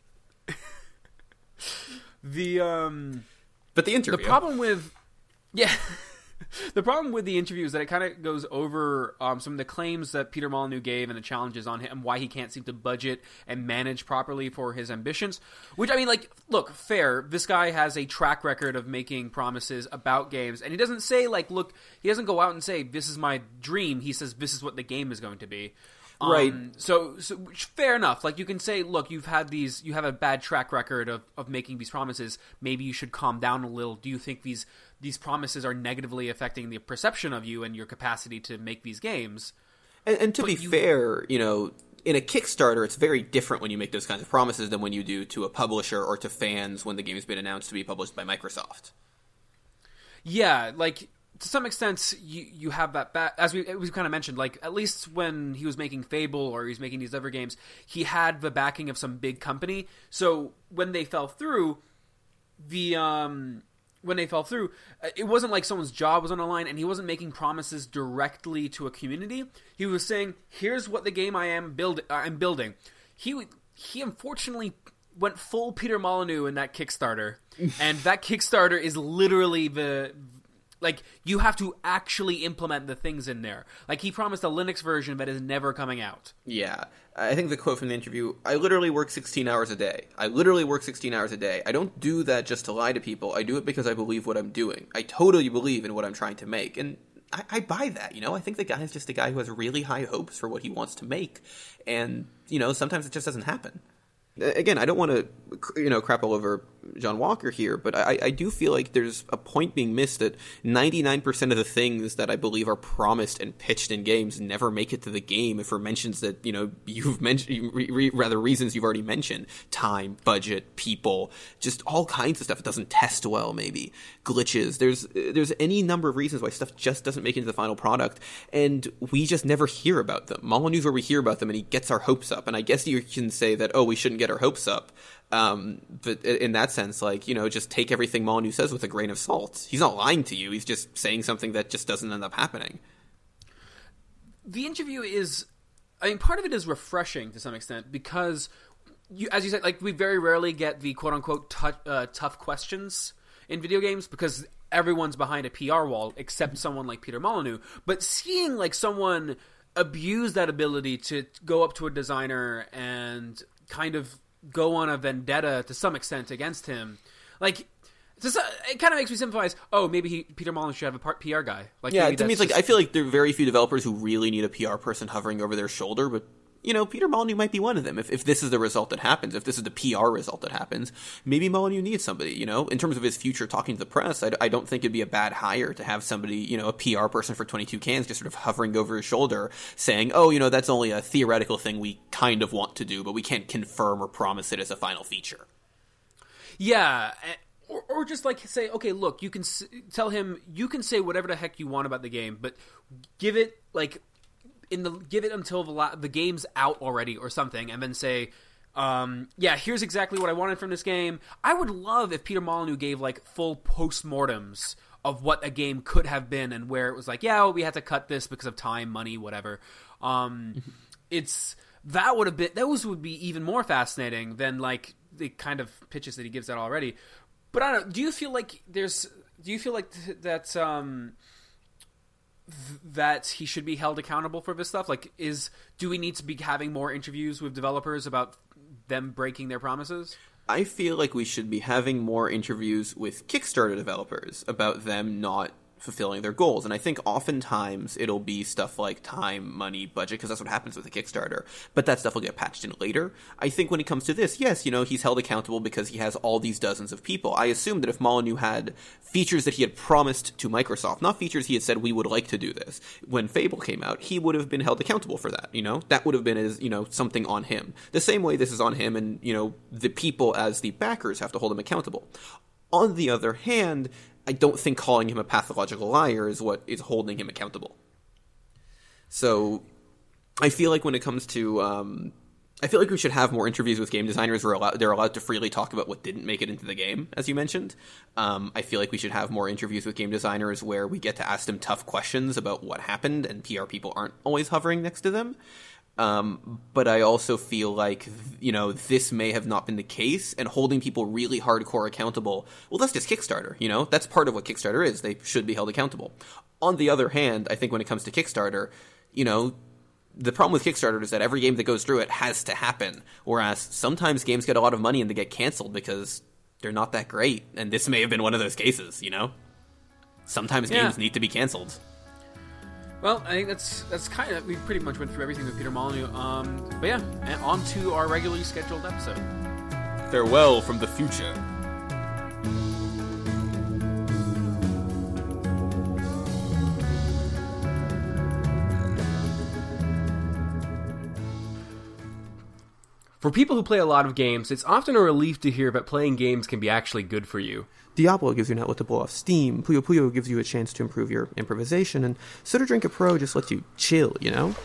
The um, but the interview. The problem with, yeah, the problem with the interview is that it kind of goes over um, some of the claims that Peter Molyneux gave and the challenges on him, and why he can't seem to budget and manage properly for his ambitions. Which, I mean, like, look, fair. This guy has a track record of making promises about games, and he doesn't say, like, look, he doesn't go out and say, this is my dream. He says, this is what the game is going to be. Right. Um, so, so which, fair enough. Like, you can say, look, you've had these, you have a bad track record of, of making these promises. Maybe you should calm down a little. Do you think these these promises are negatively affecting the perception of you and your capacity to make these games? And, and to but be you, fair, you know, in a Kickstarter, it's very different when you make those kinds of promises than when you do to a publisher or to fans when the game has been announced to be published by Microsoft. Yeah, like, to some extent, you you have that ba- as we we kind of mentioned. Like, at least when he was making Fable or he was making these other games, he had the backing of some big company. So when they fell through, the um when they fell through, it wasn't like someone's job was on the line, and he wasn't making promises directly to a community. He was saying, "Here's what the game I am build I'm building." He he unfortunately went full Peter Molyneux in that Kickstarter, and that Kickstarter is literally the. Like, you have to actually implement the things in there. Like, he promised a Linux version that is never coming out. Yeah. I think the quote from the interview, I literally work sixteen hours a day. I literally work sixteen hours a day. I don't do that just to lie to people. I do it because I believe what I'm doing. I totally believe in what I'm trying to make. And I, I buy that, you know? I think the guy is just a guy who has really high hopes for what he wants to make. And, you know, sometimes it just doesn't happen. Again, I don't want to, you know, crap all over John Walker here, but I, I do feel like there's a point being missed that ninety-nine percent of the things that I believe are promised and pitched in games never make it to the game for mentions that, you know, you've mentioned, re- re- rather reasons you've already mentioned. Time, budget, people, just all kinds of stuff. It doesn't test well, maybe. Glitches. There's, there's any number of reasons why stuff just doesn't make it into the final product, and we just never hear about them. Molyneux's where we hear about them, and he gets our hopes up, and I guess you can say that, oh, we shouldn't get our hopes up. Um, but in that sense, like, you know, just take everything Molyneux says with a grain of salt. He's not lying to you. He's just saying something that just doesn't end up happening. The interview is, I mean, part of it is refreshing to some extent because, you, as you said, like, we very rarely get the quote-unquote t- uh, tough questions in video games because everyone's behind a P R wall except someone like Peter Molyneux. But seeing, like, someone abuse that ability to go up to a designer and kind of go on a vendetta to some extent against him. Like, just, it kind of makes me sympathize. Oh, maybe he, Peter Molyneux should have a part P R guy. Like, yeah, maybe to me, it's just... like I feel like there are very few developers who really need a P R person hovering over their shoulder, but you know, Peter Molyneux might be one of them. If if this is the result that happens, if this is the P R result that happens, maybe Molyneux needs somebody, you know? In terms of his future talking to the press, I, I don't think it'd be a bad hire to have somebody, you know, a P R person for twenty-two Cans just sort of hovering over his shoulder saying, oh, you know, that's only a theoretical thing we kind of want to do, but we can't confirm or promise it as a final feature. Yeah, or, or just like say, okay, look, you can s- tell him, you can say whatever the heck you want about the game, but give it, like... in the give it until the la- the game's out already or something, and then say, um, yeah, here's exactly what I wanted from this game. I would love if Peter Molyneux gave like full postmortems of what a game could have been and where it was like, yeah, well, we had to cut this because of time, money, whatever. Um, it's that would have been those would be even more fascinating than like the kind of pitches that he gives out already. But I don't know. Do you feel like there's? Do you feel like th- that? Um, that he should be held accountable for this stuff? Like, is do we need to be having more interviews with developers about them breaking their promises? I feel like we should be having more interviews with Kickstarter developers about them not fulfilling their goals. And I think oftentimes it'll be stuff like time, money, budget, because that's what happens with a Kickstarter. But that stuff will get patched in later. I think when it comes to this, yes, you know, he's held accountable because he has all these dozens of people. I assume that if Molyneux had features that he had promised to Microsoft, not features he had said we would like to do this, when Fable came out, he would have been held accountable for that, you know? That would have been, as you know, something on him. The same way this is on him, and, you know, the people as the backers have to hold him accountable. On the other hand, I don't think calling him a pathological liar is what is holding him accountable. So I feel like when it comes to... Um, I feel like we should have more interviews with game designers where allowed, they're allowed to freely talk about what didn't make it into the game, as you mentioned. Um, I feel like we should have more interviews with game designers where we get to ask them tough questions about what happened, and P R people aren't always hovering next to them. Um, but I also feel like, you know, this may have not been the case, and holding people really hardcore accountable, well, that's just Kickstarter, you know? That's part of what Kickstarter is. They should be held accountable. On the other hand, I think when it comes to Kickstarter, you know, the problem with Kickstarter is that every game that goes through it has to happen, whereas sometimes games get a lot of money and they get canceled because they're not that great, and this may have been one of those cases, you know? Sometimes Yeah. games need to be canceled. Well, I think that's that's kind of we pretty much went through everything with Peter Molyneux. Um, but yeah, and on to our regularly scheduled episode. Farewell from the future. For people who play a lot of games, it's often a relief to hear that playing games can be actually good for you. Diablo gives you an outlet to blow off steam, Puyo Puyo gives you a chance to improve your improvisation, and Soda Drinker Pro just lets you chill, you know?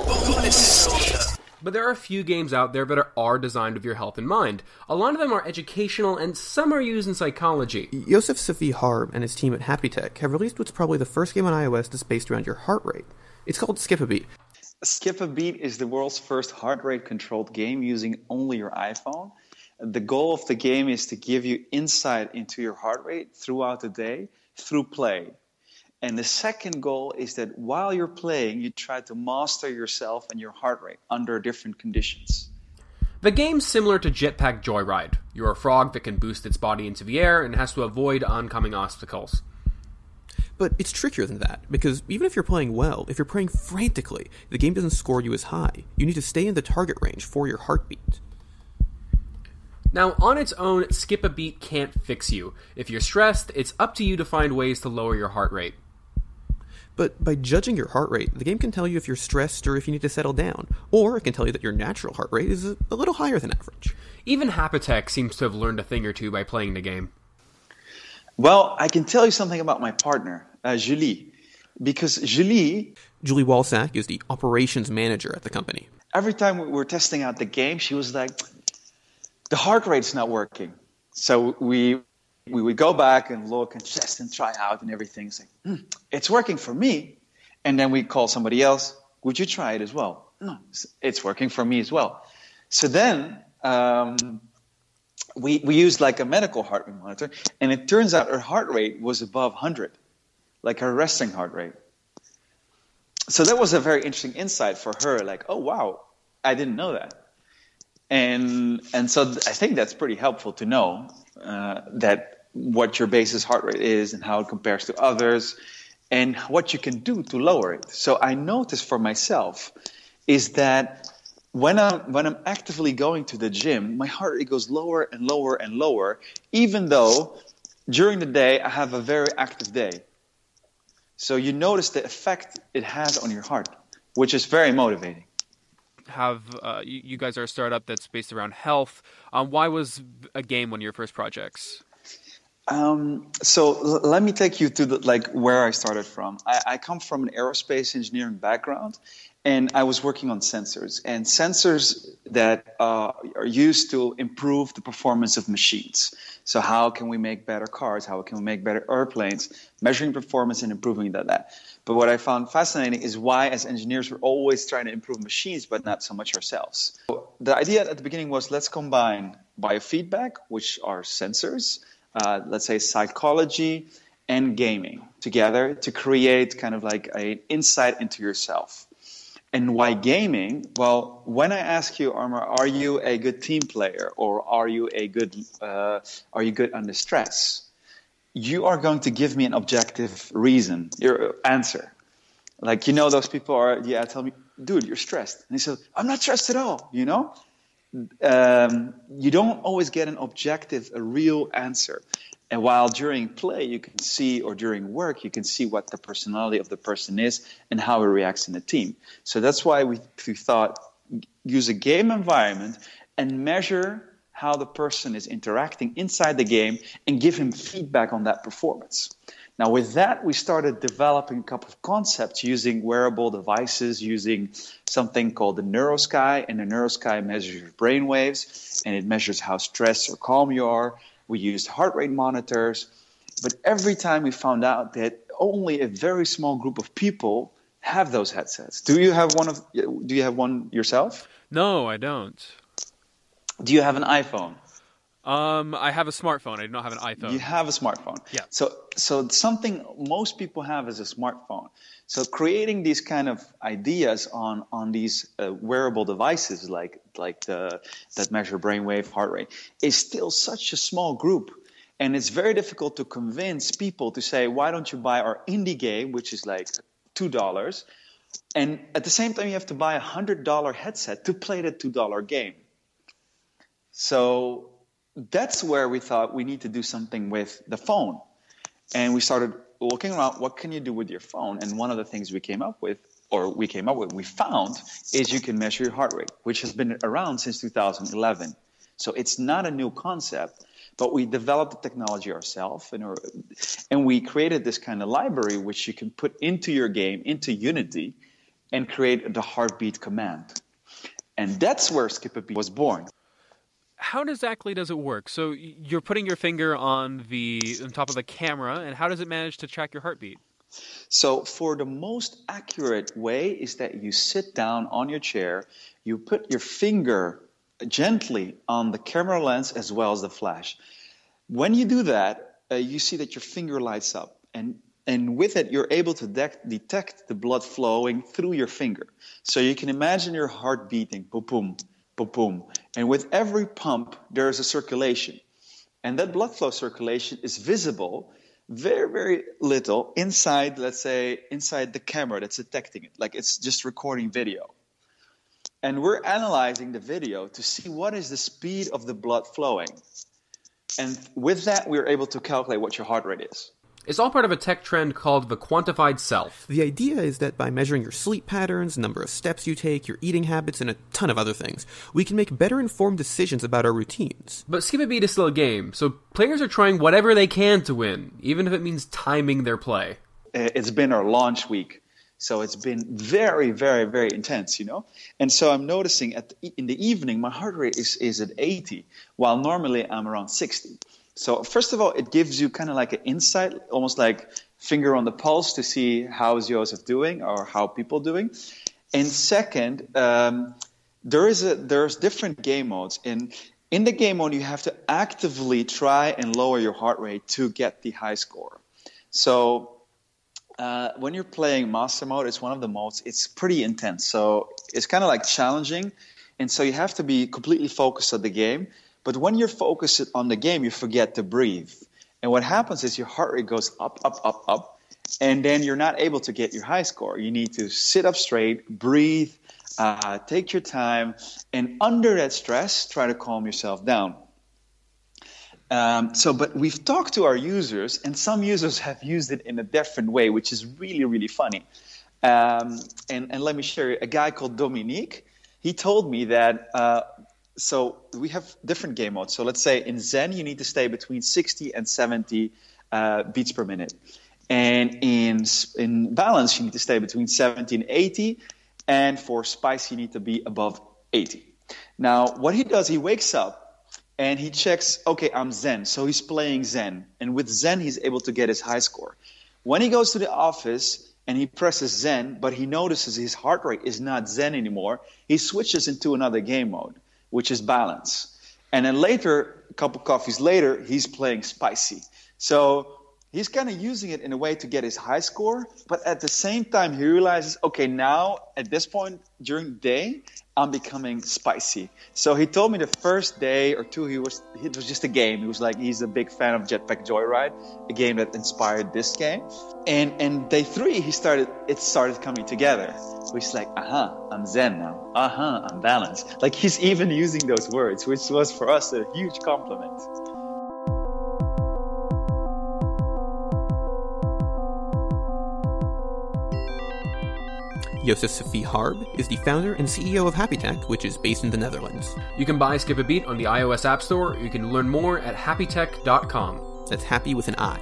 But there are a few games out there that are, are designed with your health in mind. A lot of them are educational, and some are used in psychology. Yosef Safi Harb and his team at Happy Tech have released what's probably the first game on iOS that's based around your heart rate. It's called Skip a Beat. Skip a Beat is the world's first heart rate controlled game using only your iPhone. The goal of the game is to give you insight into your heart rate throughout the day through play. And the second goal is that while you're playing, you try to master yourself and your heart rate under different conditions. The game's similar to Jetpack Joyride. You're a frog that can boost its body into the air and has to avoid oncoming obstacles. But it's trickier than that, because even if you're playing well, if you're playing frantically, the game doesn't score you as high. You need to stay in the target range for your heartbeat. Now, on its own, Skip a Beat can't fix you. If you're stressed, it's up to you to find ways to lower your heart rate. But by judging your heart rate, the game can tell you if you're stressed or if you need to settle down. Or it can tell you that your natural heart rate is a, a little higher than average. Even Hapitech seems to have learned a thing or two by playing the game. Well, I can tell you something about my partner, uh, Julie. Because Julie... Julie Walsack is the operations manager at the company. Every time we were testing out the game, she was like, the heart rate's not working. So we we would go back and look and test and try out and everything. It's like, hmm, it's working for me. And then we call somebody else. Would you try it as well? No, it's working for me as well. So then um, we we used like a medical heart rate monitor. And it turns out her heart rate was above one hundred, like her resting heart rate. so that was a very interesting insight for her. Like, oh wow, I didn't know that. And and so th- I think that's pretty helpful to know uh, that what your basis heart rate is and how it compares to others, and what you can do to lower it. So I noticed for myself is that when I'm when I'm actively going to the gym, my heart rate goes lower and lower and lower, even though during the day I have a very active day. So you notice the effect it has on your heart, which is very motivating. Have uh, you, you guys are a startup that's based around health. Um, why was a game one of your first projects? Um, so l- let me take you to the, like where I started from. I, I come from an aerospace engineering background, and I was working on sensors, and sensors that uh, are used to improve the performance of machines. So how can we make better cars? How can we make better airplanes? Measuring performance and improving that. that. But what I found fascinating is why, as engineers, we're always trying to improve machines, but not so much ourselves. So the idea at the beginning was, let's combine biofeedback, which are sensors, uh, let's say psychology, and gaming together to create kind of like an insight into yourself. And why gaming? Well, when I ask you, Armor, are you a good team player, or are you a good, uh, are you good under stress? You are going to give me an objective reason, your answer. Like, you know, those people are, yeah, tell me, dude, you're stressed. And he says, I'm not stressed at all, you know? Um, you don't always get an objective, a real answer. And while during play, you can see, or during work, you can see what the personality of the person is and how he reacts in the team. So that's why we, we thought, use a game environment and measure how the person is interacting inside the game and give him feedback on that performance. Now, with that, we started developing a couple of concepts using wearable devices, using something called the NeuroSky, and the NeuroSky measures your brain waves, and it measures how stressed or calm you are. We used heart rate monitors, but every time we found out that only a very small group of people have those headsets. Do you have one of? Do you have one yourself? No, I don't. Do you have an iPhone? Um, I have a smartphone. I do not have an iPhone. You have a smartphone. Yeah. So, so something most people have is a smartphone. So creating these kind of ideas on on these uh, wearable devices, like like the that measure brainwave, heart rate, is still such a small group, and it's very difficult to convince people to say, why don't you buy our indie game, which is like two dollars, and at the same time you have to buy a hundred dollar headset to play the two dollar game. So that's where we thought we need to do something with the phone. And we started looking around, what can you do with your phone? And one of the things we came up with, or we came up with, we found, is you can measure your heart rate, which has been around since two thousand eleven. So it's not a new concept, but we developed the technology ourselves, and, and we created this kind of library which you can put into your game, into Unity, and create the heartbeat command. And that's where Skip a Beat was born. How exactly does it work? So you're putting your finger on the on top of the camera, and how does it manage to track your heartbeat? So for the most accurate way is that you sit down on your chair, you put your finger gently on the camera lens as well as the flash. When you do that, uh, you see that your finger lights up, and and with it you're able to de- detect the blood flowing through your finger. So you can imagine your heart beating, boom, boom, boom, boom. And with every pump, there is a circulation. And that blood flow circulation is visible very, very little inside, let's say, inside the camera that's detecting it. Like it's just recording video. And we're analyzing the video to see what is the speed of the blood flowing. And with that, we're able to calculate what your heart rate is. It's all part of a tech trend called the quantified self. The idea is that by measuring your sleep patterns, number of steps you take, your eating habits, and a ton of other things, we can make better informed decisions about our routines. But Skip a Beat is still a game, so players are trying whatever they can to win, even if it means timing their play. It's been our launch week, so it's been very, very, very intense, you know? And so I'm noticing at the, in the evening, my heart rate is, is at eighty, while normally I'm around sixty. So first of all, it gives you kind of like an insight, almost like finger on the pulse to see how is Joseph doing or how people doing. And second, um, there is a there's different game modes. And in the game mode, you have to actively try and lower your heart rate to get the high score. So Uh, when you're playing Master Mode, it's one of the modes. It's pretty intense, so it's kind of like challenging, and so you have to be completely focused on the game. But when you're focused on the game, you forget to breathe. And what happens is your heart rate goes up, up, up, up, and then you're not able to get your high score. You need to sit up straight, breathe, uh, take your time, and under that stress, try to calm yourself down. Um, so, but we've talked to our users, and some users have used it in a different way, which is really, really funny. Um, and, and let me share a guy called Dominique. He told me that... Uh, So we have different game modes. So let's say in Zen, you need to stay between sixty and seventy uh, beats per minute. And in in balance, you need to stay between seventy and eighty. And for spice, you need to be above eighty. Now, what he does, he wakes up and he checks, okay, I'm Zen. So he's playing Zen. And with Zen, he's able to get his high score. When he goes to the office and he presses Zen, but he notices his heart rate is not Zen anymore, he switches into another game mode, which is balance. And then later, a couple coffees later, he's playing spicy. So he's kind of using it in a way to get his high score, but at the same time, he realizes, okay, now at this point during the day, I'm becoming spicy. So he told me the first day or two, he was it was just a game. He was like, he's a big fan of Jetpack Joyride, a game that inspired this game. And and day three, he started. It started coming together. So he's like, uh-huh, I'm Zen now. Uh-huh, I'm balanced. Like he's even using those words, which was for us a huge compliment. Josef Sophie Harb is the founder and C E O of HappyTech, which is based in the Netherlands. You can buy Skip a Beat on the iOS App Store. You can learn more at happy tech dot com. That's happy with an I.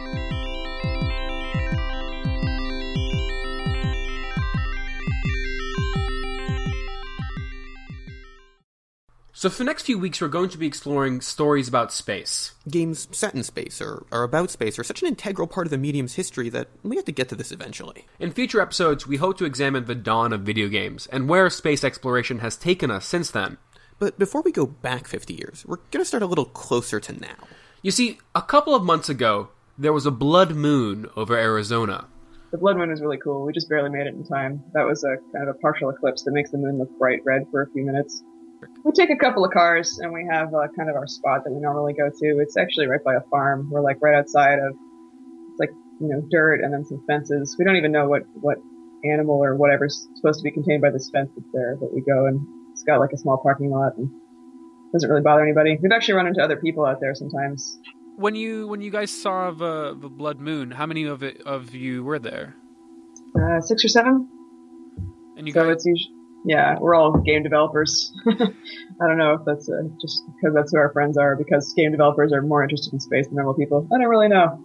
So for the next few weeks, we're going to be exploring stories about space. Games set in space or are about space are such an integral part of the medium's history that we have to get to this eventually. In future episodes, we hope to examine the dawn of video games and where space exploration has taken us since then. But before we go back fifty years, we're going to start a little closer to now. You see, a couple of months ago, there was a blood moon over Arizona. The blood moon is really cool. We just barely made it in time. That was a kind of a partial eclipse that makes the moon look bright red for a few minutes. We take a couple of cars and we have uh, kind of our spot that we normally go to. It's actually right by a farm. We're like right outside of, it's like, you know, dirt and then some fences. We don't even know what, what animal or whatever's supposed to be contained by this fence that's there, but we go and it's got like a small parking lot and doesn't really bother anybody. We've actually run into other people out there sometimes. When you when you guys saw the, the blood moon, how many of it of you were there? Uh, six or seven. And you so guys... it's usually, yeah, we're all game developers. I don't know if that's uh, just because that's who our friends are, because game developers are more interested in space than normal people. I don't really know.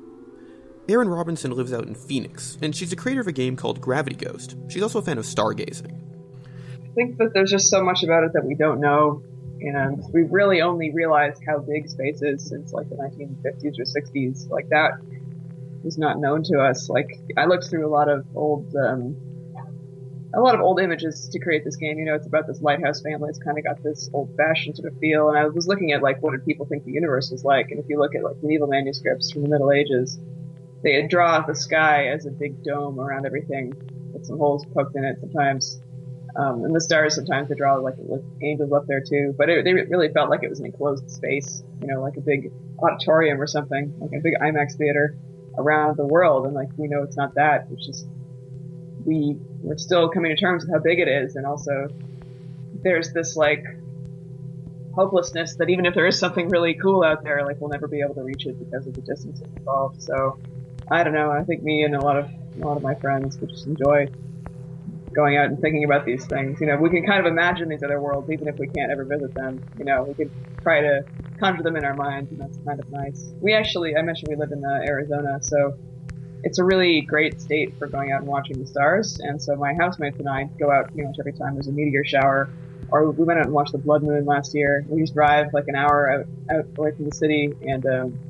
Erin Robinson lives out in Phoenix, and she's the creator of a game called Gravity Ghost. She's also a fan of stargazing. I think that there's just so much about it that we don't know, and we've really only realized how big space is since like the nineteen fifties or sixties. Like that was not known to us. Like I looked through a lot of old um, a lot of old images to create this game. You know, it's about this lighthouse family. It's kind of got this old-fashioned sort of feel. And I was looking at, like, what did people think the universe was like? And if you look at, like, medieval manuscripts from the Middle Ages, they draw the sky as a big dome around everything with some holes poked in it sometimes. Um, and the stars, sometimes they draw, like, with angels up there, too. But it, they really felt like it was an enclosed space, you know, like a big auditorium or something, like a big IMAX theater around the world. And, like, we know it's not that. It's just... we we're still coming to terms with how big it is, and also there's this like hopelessness that even if there is something really cool out there, like we'll never be able to reach it because of the distance involved. So I don't know. I think me and a lot of a lot of my friends would just enjoy going out and thinking about these things. You know, we can kind of imagine these other worlds, even if we can't ever visit them. You know, we could try to conjure them in our minds, and that's kind of nice. We actually, I mentioned we live in uh, Arizona, so it's a really great state for going out and watching the stars. And so my housemates and I go out pretty much every time there's a meteor shower. Or we went out and watched the blood moon last year. We just drive like an hour out, out away from the city, and um,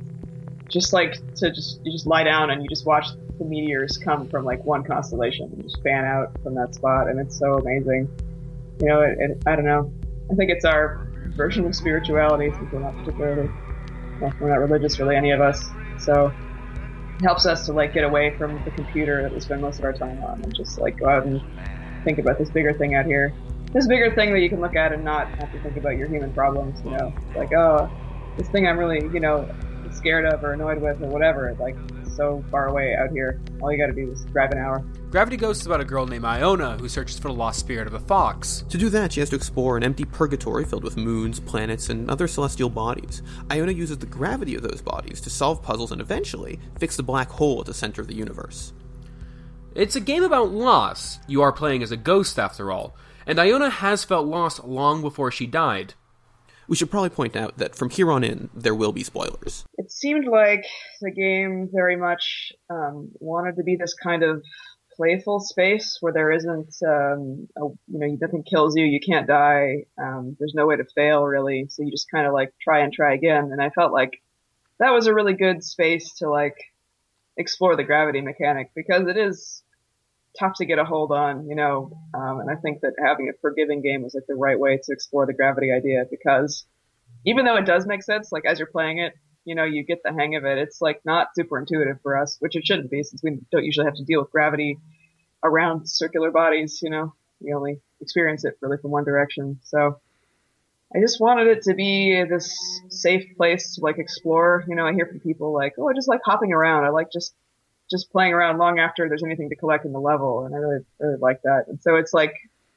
just like to just you just lie down and you just watch the meteors come from like one constellation and just fan out from that spot, and it's so amazing. You know, it, it, I don't know. I think it's our version of spirituality, since we're not particularly, well, we're not religious really, any of us. So helps us to like get away from the computer that we spend most of our time on and just like go out and think about this bigger thing out here. This bigger thing that you can look at and not have to think about your human problems, you know. Like, oh, this thing I'm really, you know, scared of or annoyed with or whatever, like, so far away out here. All you gotta do is drive an hour. Gravity Ghost is about a girl named Iona who searches for the lost spirit of a fox. To do that, she has to explore an empty purgatory filled with moons, planets, and other celestial bodies. Iona uses the gravity of those bodies to solve puzzles and eventually fix the black hole at the center of the universe. It's a game about loss. You are playing as a ghost, after all. And Iona has felt lost long before she died. We should probably point out that from here on in, there will be spoilers. It seemed like the game very much um, wanted to be this kind of playful space where there isn't, um, a, you know, nothing kills you, you can't die, um, there's no way to fail, really, so you just kind of, like, try and try again, and I felt like that was a really good space to, like, explore the gravity mechanic, because it is tough to get a hold on, you know, um, and I think that having a forgiving game was like the right way to explore the gravity idea, because even though it does make sense, like as you're playing it, you know, you get the hang of it. It's like not super intuitive for us, which it shouldn't be since we don't usually have to deal with gravity around circular bodies, you know, we only experience it really from one direction. So I just wanted it to be this safe place to like explore. You know, I hear from people like, oh, I just like hopping around. I like just just playing around long after there's anything to collect in the level, and I really, really like that. And so it's like,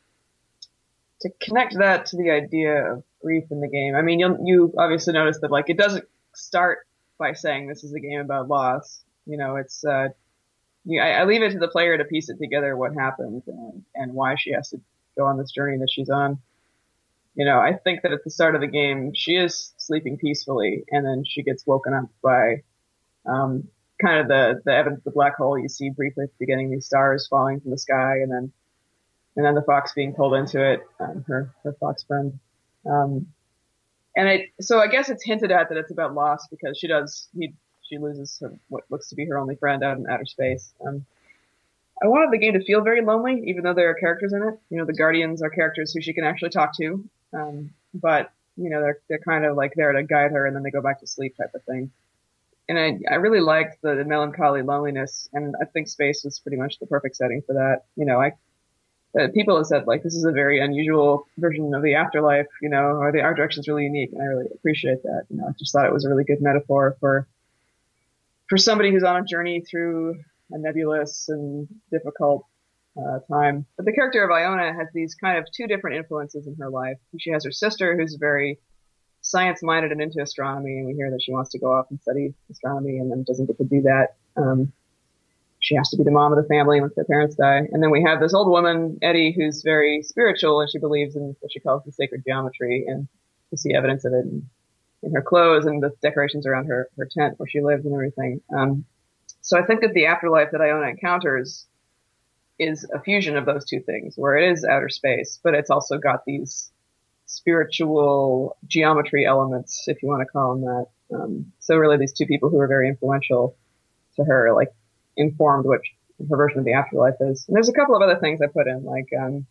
to connect that to the idea of grief in the game, I mean, you you obviously notice that, like, it doesn't start by saying this is a game about loss. You know, it's, uh, you, I, I leave it to the player to piece it together what happened and, and why she has to go on this journey that she's on. You know, I think that at the start of the game, she is sleeping peacefully, and then she gets woken up by, um, kind of the, the evidence of the black hole you see briefly at the beginning, these stars falling from the sky, and then and then the fox being pulled into it, um, her her fox friend. Um, and it so I guess it's hinted at that it's about loss because she does he she loses her, what looks to be her only friend out in outer space. Um, I wanted the game to feel very lonely, even though there are characters in it. You know, the Guardians are characters who she can actually talk to, um, but you know they're they're kind of like there to guide her, and then they go back to sleep type of thing. And I, I really liked the, the melancholy loneliness, and I think space was pretty much the perfect setting for that. You know, I uh, people have said, like, this is a very unusual version of the afterlife, you know, or the art direction is really unique, and I really appreciate that. You know, I just thought it was a really good metaphor for for somebody who's on a journey through a nebulous and difficult uh, time. But the character of Iona has these kind of two different influences in her life. She has her sister, who's very science-minded and into astronomy, and we hear that she wants to go off and study astronomy and then doesn't get to do that. Um, she has to be the mom of the family once their parents die. And then we have this old woman, Eddie, who's very spiritual, and she believes in what she calls the sacred geometry, and you see evidence of it in, in her clothes and the decorations around her, her tent where she lives and everything. Um, so I think that the afterlife that Iona encounters is a fusion of those two things, where it is outer space, but it's also got these spiritual geometry elements, if you want to call them that. Um, so really these two people who are very influential to her, like, informed what her version of the afterlife is. And there's a couple of other things I put in, like, um,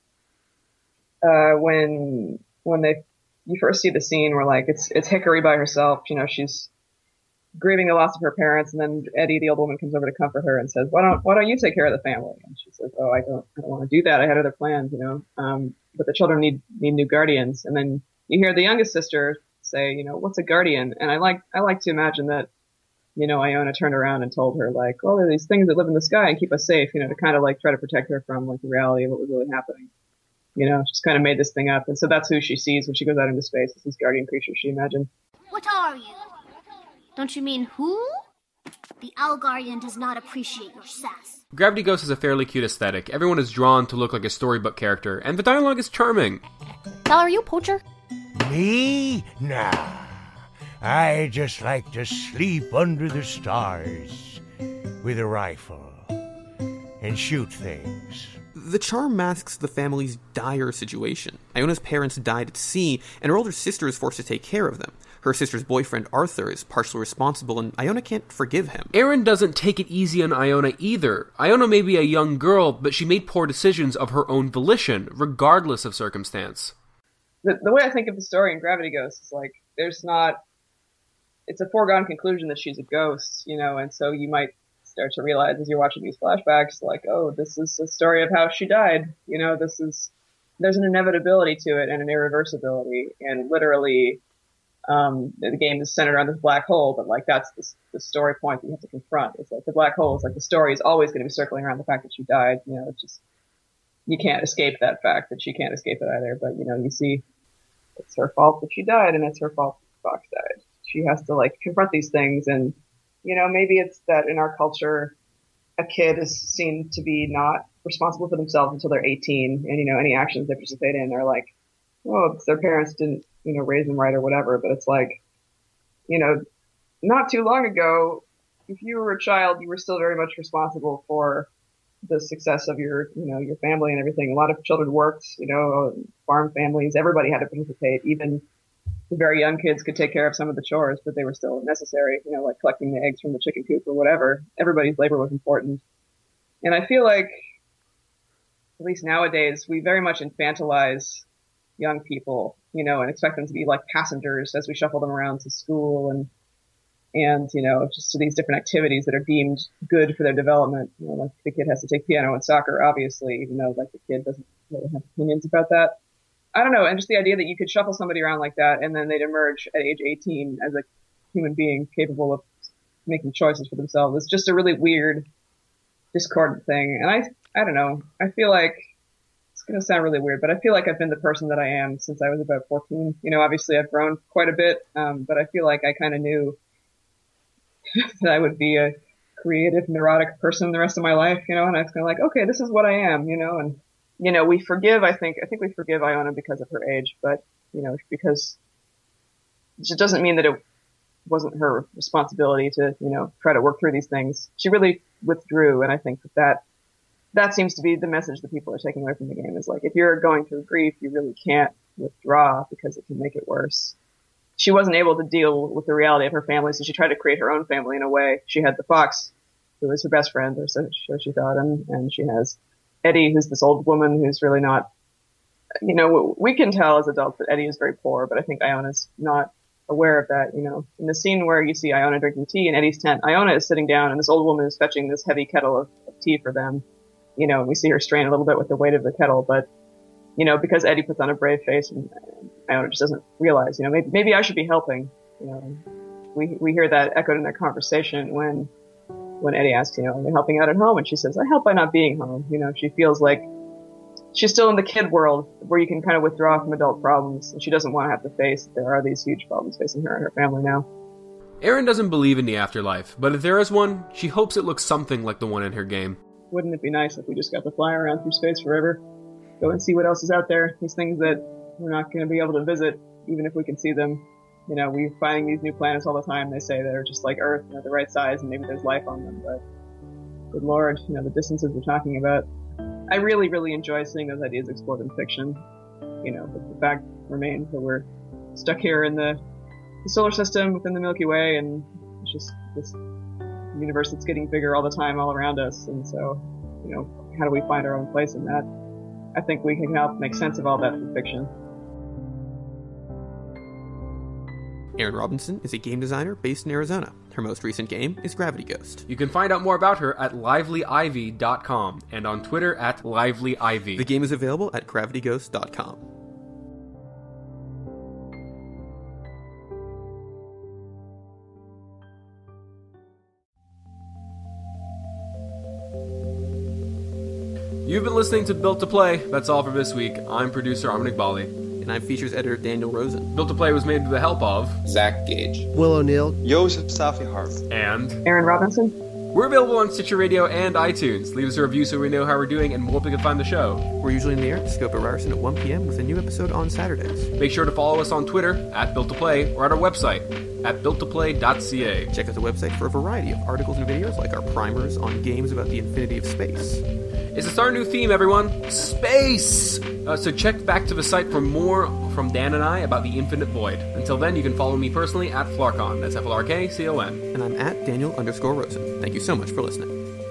uh, when, when they, you first see the scene where, like, it's, it's Hickory by herself, you know, she's grieving the loss of her parents, and then Eddie, the old woman, comes over to comfort her and says, why don't, why don't you take care of the family? And she says, oh, I don't, I don't want to do that. I had other plans, you know. Um, but the children need, need new guardians. And then you hear the youngest sister say, you know, what's a guardian? And I like, I like to imagine that, you know, Iona turned around and told her, like, well, there are these things that live in the sky and keep us safe, you know, to kind of like try to protect her from like the reality of what was really happening. You know, she's kind of made this thing up. And so that's who she sees when she goes out into space. It's these guardian creatures she imagined. What are you? Don't you mean who? The Owl Guardian does not appreciate your sass. Gravity Ghost has a fairly cute aesthetic. Everyone is drawn to look like a storybook character, and the dialogue is charming. Now, are you Poacher? Me? Nah. I just like to sleep under the stars with a rifle and shoot things. The charm masks the family's dire situation. Iona's parents died at sea, and her older sister is forced to take care of them. Her sister's boyfriend, Arthur, is partially responsible, and Iona can't forgive him. Aaron doesn't take it easy on Iona either. Iona may be a young girl, but she made poor decisions of her own volition, regardless of circumstance. The, the way I think of the story in Gravity Ghost is like, there's not it's a foregone conclusion that she's a ghost, you know, and so you might start to realize as you're watching these flashbacks, like, oh, this is a story of how she died. You know, this is, there's an inevitability to it and an irreversibility, and literally, um, the game is centered around this black hole, but like that's the, the story point that you have to confront. It's like the black hole is like the story is always going to be circling around the fact that she died. You know, it's just, you can't escape that fact that she can't escape it either. But, you know, you see it's her fault that she died and it's her fault that Fox died. She has to like confront these things. And, you know, maybe it's that in our culture, a kid is seen to be not responsible for themselves until they're eighteen. And, you know, any actions they participate in are like, oh, it's their parents didn't, you know, raise them right or whatever. But it's like, you know, not too long ago, if you were a child, you were still very much responsible for the success of your, you know, your family and everything. A lot of children worked, you know, farm families, everybody had to participate. Even the very young kids could take care of some of the chores, but they were still necessary, you know, like collecting the eggs from the chicken coop or whatever. Everybody's labor was important. And I feel like, at least nowadays, we very much infantilize young people, you know, and expect them to be like passengers as we shuffle them around to school and, and, you know, just to these different activities that are deemed good for their development. You know, like the kid has to take piano and soccer, obviously, even though like the kid doesn't really have opinions about that. I don't know. And just the idea that you could shuffle somebody around like that and then they'd emerge at age eighteen as a human being capable of making choices for themselves is just a really weird, discordant thing. And I, I don't know. I feel like it's going to sound really weird, but I feel like I've been the person that I am since I was about fourteen. You know, obviously I've grown quite a bit, um, but I feel like I kind of knew that I would be a creative, neurotic person the rest of my life, you know, and I was kind of like, okay, this is what I am, you know, and, you know, we forgive, I think, I think we forgive Iona because of her age, but, you know, because it doesn't mean that it wasn't her responsibility to, you know, try to work through these things. She really withdrew, and I think that that, that seems to be the message that people are taking away from the game is like, if you're going through grief, you really can't withdraw because it can make it worse. She wasn't able to deal with the reality of her family, so she tried to create her own family in a way. She had the fox, who was her best friend, or so, so she thought, and, and she has Eddie, who's this old woman who's really not, you know, we can tell as adults that Eddie is very poor, but I think Iona's not aware of that, you know. In the scene where you see Iona drinking tea in Eddie's tent, Iona is sitting down and this old woman is fetching this heavy kettle of, of tea for them, you know, and we see her strain a little bit with the weight of the kettle, but, you know, because Eddie puts on a brave face and Iona just doesn't realize, you know, maybe, maybe I should be helping, you know. We, we hear that echoed in their conversation when, when Eddie asks, you know, are you helping out at home? And she says, I help by not being home. You know, she feels like she's still in the kid world where you can kind of withdraw from adult problems, and she doesn't want to have to face that there are these huge problems facing her and her family now. Erin doesn't believe in the afterlife, but if there is one, she hopes it looks something like the one in her game. Wouldn't it be nice if we just got to fly around through space forever? Go and see what else is out there. These things that we're not going to be able to visit, even if we can see them. You know, we're finding these new planets all the time. They say they're just like Earth, you know, the right size, and maybe there's life on them. But good Lord, you know, the distances we're talking about. I really, really enjoy seeing those ideas explored in fiction. You know, but the fact remains that we're stuck here in the, the solar system within the Milky Way, and it's just this universe that's getting bigger all the time all around us. And so, you know, how do we find our own place in that? I think we can help make sense of all that through fiction. Erin Robinson is a game designer based in Arizona. Her most recent game is Gravity Ghost. You can find out more about her at lively ivy dot com and on Twitter at lively ivy. The game is available at gravity ghost dot com. You've been listening to Built to Play. That's all for this week. I'm producer Armin Iqbali. And I'm features editor Daniel Rosen. Built to Play was made with the help of Zach Gage, Will O'Neill, Joseph Safi-Harp, and Erin Robinson. We're available on Stitcher Radio and iTunes. Leave us a review so we know how we're doing and we'll hope you can find the show. We're usually in the air at Scope at Ryerson at one p.m. with a new episode on Saturdays. Make sure to follow us on Twitter at Built to Play or at our website at built to play dot c a. Check out the website for a variety of articles and videos like our primers on games about the infinity of space. It's a start new theme, everyone. Space! Uh, so check back to the site for more from Dan and I about the infinite void. Until then, you can follow me personally at Flarcon. That's F L R K C O N. And I'm at Daniel underscore Rosen. Thank you so much for listening.